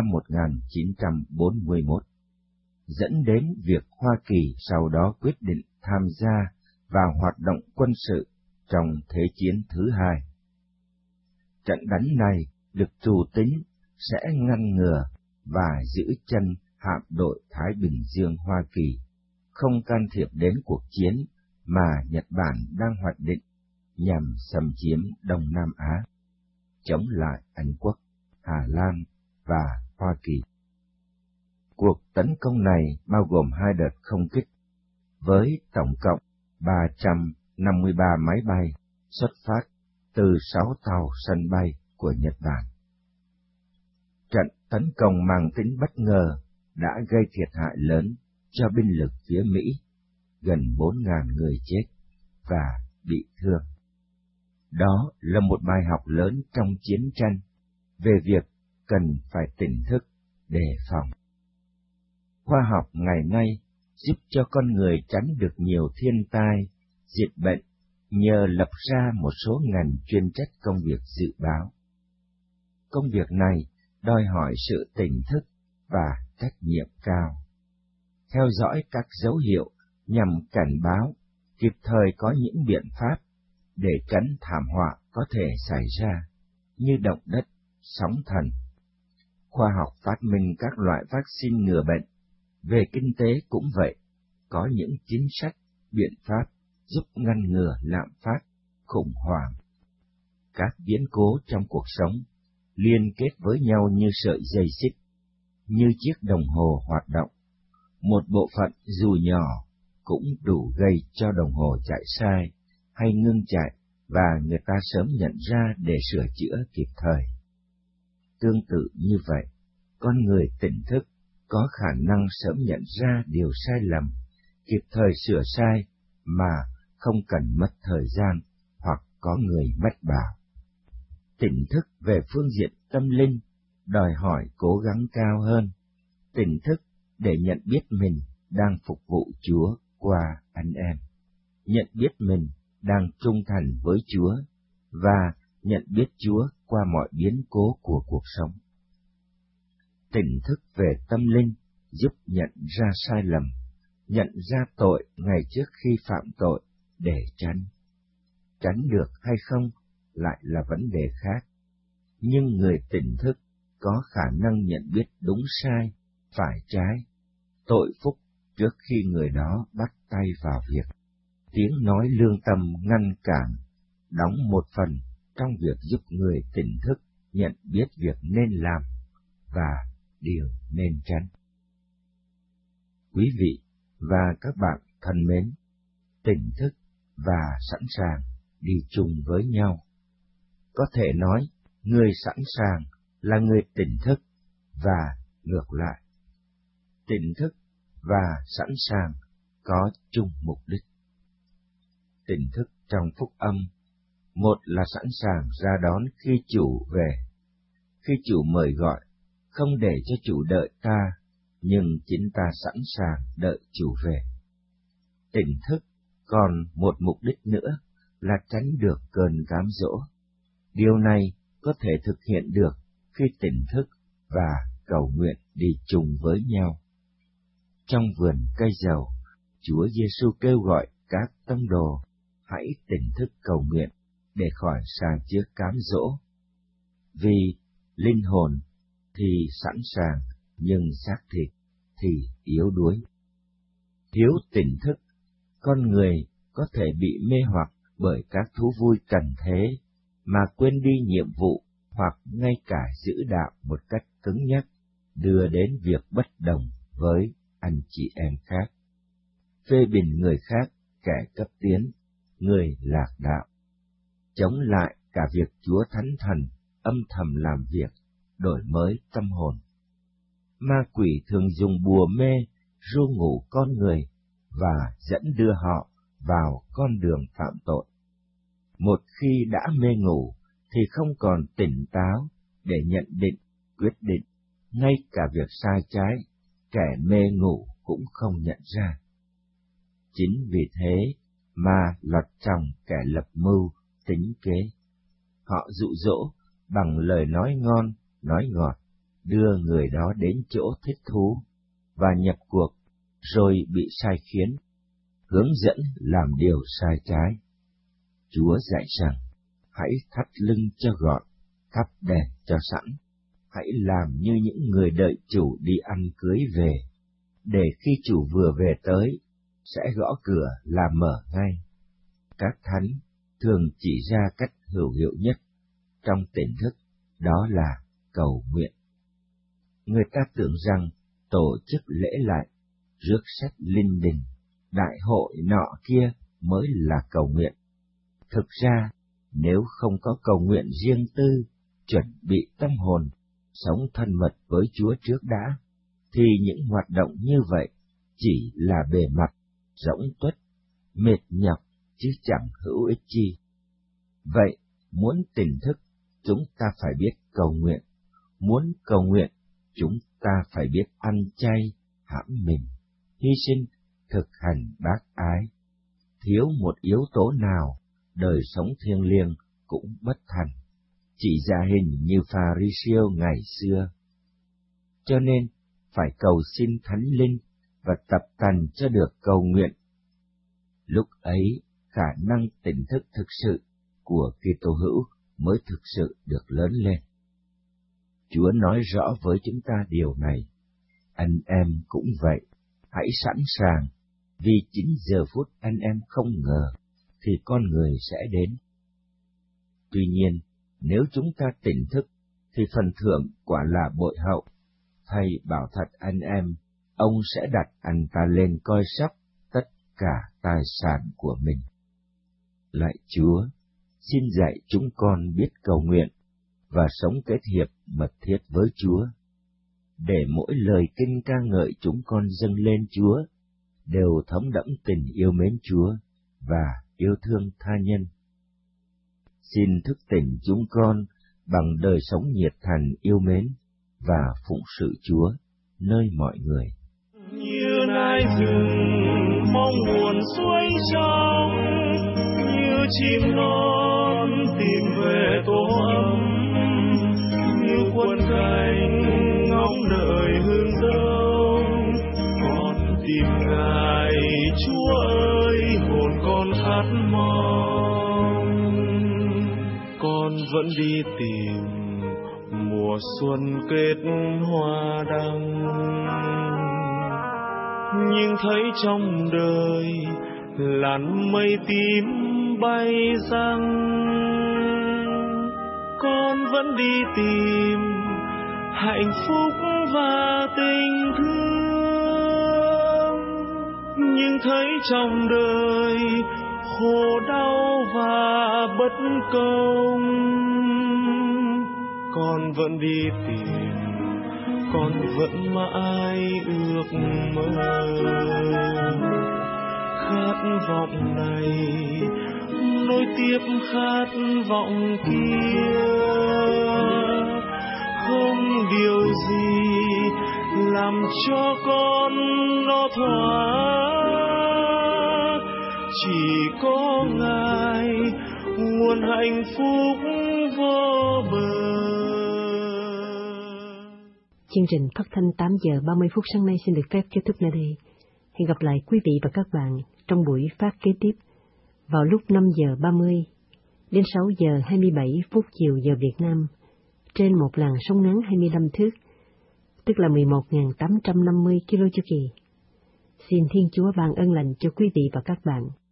1941, dẫn đến việc Hoa Kỳ sau đó quyết định tham gia vào hoạt động quân sự trong Thế chiến thứ hai. Trận đánh này được trù tính sẽ ngăn ngừa và giữ chân hạm đội Thái Bình Dương Hoa Kỳ không can thiệp đến cuộc chiến mà Nhật Bản đang hoạch định nhằm xâm chiếm Đông Nam Á, chống lại Anh Quốc, Hà Lan và Hoa Kỳ. Cuộc tấn công này bao gồm 2 đợt không kích, với tổng cộng 353 máy bay xuất phát từ 6 tàu sân bay của Nhật Bản. Trận tấn công mang tính bất ngờ đã gây thiệt hại lớn cho binh lực phía Mỹ, gần 4.000 người chết và bị thương. Đó là một bài học lớn trong chiến tranh về việc cần phải tỉnh thức, đề phòng. Khoa học ngày nay giúp cho con người tránh được nhiều thiên tai, dịch bệnh nhờ lập ra một số ngành chuyên trách công việc dự báo. Công việc này đòi hỏi sự tỉnh thức và trách nhiệm cao. Theo dõi các dấu hiệu nhằm cảnh báo, kịp thời có những biện pháp để tránh thảm họa có thể xảy ra, như động đất, sóng thần. Khoa học phát minh các loại vaccine ngừa bệnh. Về kinh tế cũng vậy, có những chính sách, biện pháp giúp ngăn ngừa lạm phát, khủng hoảng. Các biến cố trong cuộc sống liên kết với nhau như sợi dây xích, như chiếc đồng hồ hoạt động. Một bộ phận dù nhỏ cũng đủ gây cho đồng hồ chạy sai hay ngưng chạy, và người ta sớm nhận ra để sửa chữa kịp thời. Tương tự như vậy, con người tỉnh thức có khả năng sớm nhận ra điều sai lầm, kịp thời sửa sai mà không cần mất thời gian hoặc có người mách bảo. Tỉnh thức về phương diện tâm linh đòi hỏi cố gắng cao hơn, tỉnh thức để nhận biết mình đang phục vụ Chúa qua anh em, nhận biết mình đang trung thành với Chúa và nhận biết Chúa qua mọi biến cố của cuộc sống. Tỉnh thức về tâm linh giúp nhận ra sai lầm, nhận ra tội ngày trước khi phạm tội để tránh. Tránh được hay không lại là vấn đề khác. Nhưng người tỉnh thức có khả năng nhận biết đúng sai, phải trái, tội phúc trước khi người đó bắt tay vào việc. Tiếng nói lương tâm ngăn cản, đóng một phần trong việc giúp người tỉnh thức nhận biết việc nên làm và điều nên tránh. Quý vị và các bạn thân mến, tỉnh thức và sẵn sàng đi chung với nhau. Có thể nói, người sẵn sàng là người tỉnh thức và ngược lại. Tỉnh thức và sẵn sàng có chung mục đích. Tỉnh thức trong phúc âm, một là sẵn sàng ra đón khi chủ về. Khi chủ mời gọi, không để cho chủ đợi ta, nhưng chính ta sẵn sàng đợi chủ về. Tỉnh thức còn một mục đích nữa là tránh được cơn cám dỗ. Điều này có thể thực hiện được khi tỉnh thức và cầu nguyện đi chung với nhau. Trong vườn cây dầu, Chúa Giêsu kêu gọi các tông đồ hãy tỉnh thức cầu nguyện để khỏi sa chứa cám dỗ. Vì linh hồn thì sẵn sàng, nhưng xác thịt thì yếu đuối. Thiếu tỉnh thức, con người có thể bị mê hoặc bởi các thú vui trần thế mà quên đi nhiệm vụ hoặc ngay cả giữ đạo một cách cứng nhắc, đưa đến việc bất đồng với anh chị em khác, phê bình người khác, kẻ cấp tiến, người lạc đạo, chống lại cả việc Chúa Thánh Thần âm thầm làm việc, đổi mới tâm hồn. Ma quỷ thường dùng bùa mê ru ngủ con người và dẫn đưa họ vào con đường phạm tội. Một khi đã mê ngủ thì không còn tỉnh táo để nhận định, quyết định, ngay cả việc sai trái, kẻ mê ngủ cũng không nhận ra. Chính vì thế mà lọt trong kẻ lập mưu, tính kế. Họ dụ dỗ bằng lời nói ngon, nói ngọt, đưa người đó đến chỗ thích thú và nhập cuộc, rồi bị sai khiến, hướng dẫn làm điều sai trái. Chúa dạy rằng, hãy thắt lưng cho gọn, thắp đèn cho sẵn, hãy làm như những người đợi chủ đi ăn cưới về, để khi chủ vừa về tới, sẽ gõ cửa là mở ngay. Các thánh thường chỉ ra cách hữu hiệu nhất trong tỉnh thức, đó là cầu nguyện. Người ta tưởng rằng tổ chức lễ lại, rước xét linh đình, đại hội nọ kia mới là cầu nguyện. Thực ra, nếu không có cầu nguyện riêng tư, chuẩn bị tâm hồn, sống thân mật với Chúa trước đã, thì những hoạt động như vậy chỉ là bề mặt, rỗng tuất, mệt nhọc, chứ chẳng hữu ích chi. Vậy, muốn tỉnh thức, chúng ta phải biết cầu nguyện. Muốn cầu nguyện, chúng ta phải biết ăn chay, hãm mình, hy sinh, thực hành bác ái. Thiếu một yếu tố nào, đời sống thiêng liêng cũng bất thành, chỉ giả hình như Pha-ri-siêu ngày xưa. Cho nên, phải cầu xin Thánh Linh và tập tành cho được cầu nguyện. Lúc ấy, khả năng tỉnh thức thực sự của Kitô hữu mới thực sự được lớn lên. Chúa nói rõ với chúng ta điều này. Anh em cũng vậy, hãy sẵn sàng, vì chính giờ phút anh em không ngờ, thì con người sẽ đến. Tuy nhiên, nếu chúng ta tỉnh thức, thì phần thưởng quả là bội hậu. Thầy bảo thật anh em, ông sẽ đặt anh ta lên coi sóc tất cả tài sản của mình. Lạy Chúa, xin dạy chúng con biết cầu nguyện và sống kết hiệp mật thiết với Chúa, để mỗi lời kinh ca ngợi chúng con dâng lên Chúa đều thấm đẫm tình yêu mến Chúa và yêu thương tha nhân. Xin thức tỉnh chúng con bằng đời sống nhiệt thành yêu mến và phụng sự Chúa nơi mọi người. Như nai rừng mong nguồn suối trong, như chim non tìm về tổ ấm, như quân cánh ngóng đợi hương dâu. Con tìm Ngài Chúa ơi, hồn con khát mong. vẫn đi tìm mùa xuân kết hoa đăng, nhưng thấy trong đời làn mây tím bay giăng. Con vẫn đi tìm hạnh phúc và tình thương, nhưng thấy trong đời khổ đau và bất công. Con vẫn đi tìm, con vẫn mãi ước mơ. Khát vọng này nối tiếp khát vọng kia, không điều gì làm cho con nó thỏa, chỉ có Ngài nguồn hạnh phúc vô bờ. Chương trình phát thanh 8 giờ 30 phút sáng nay xin được phép kết thúc nơi đây. Hẹn gặp lại quý vị và các bạn trong buổi phát kế tiếp vào lúc 5 giờ 30 đến 6 giờ 27 phút chiều giờ Việt Nam trên một làn sóng ngắn 25 thước, tức là 11.850 km chu kỳ. Xin Thiên Chúa ban ơn lành cho quý vị và các bạn.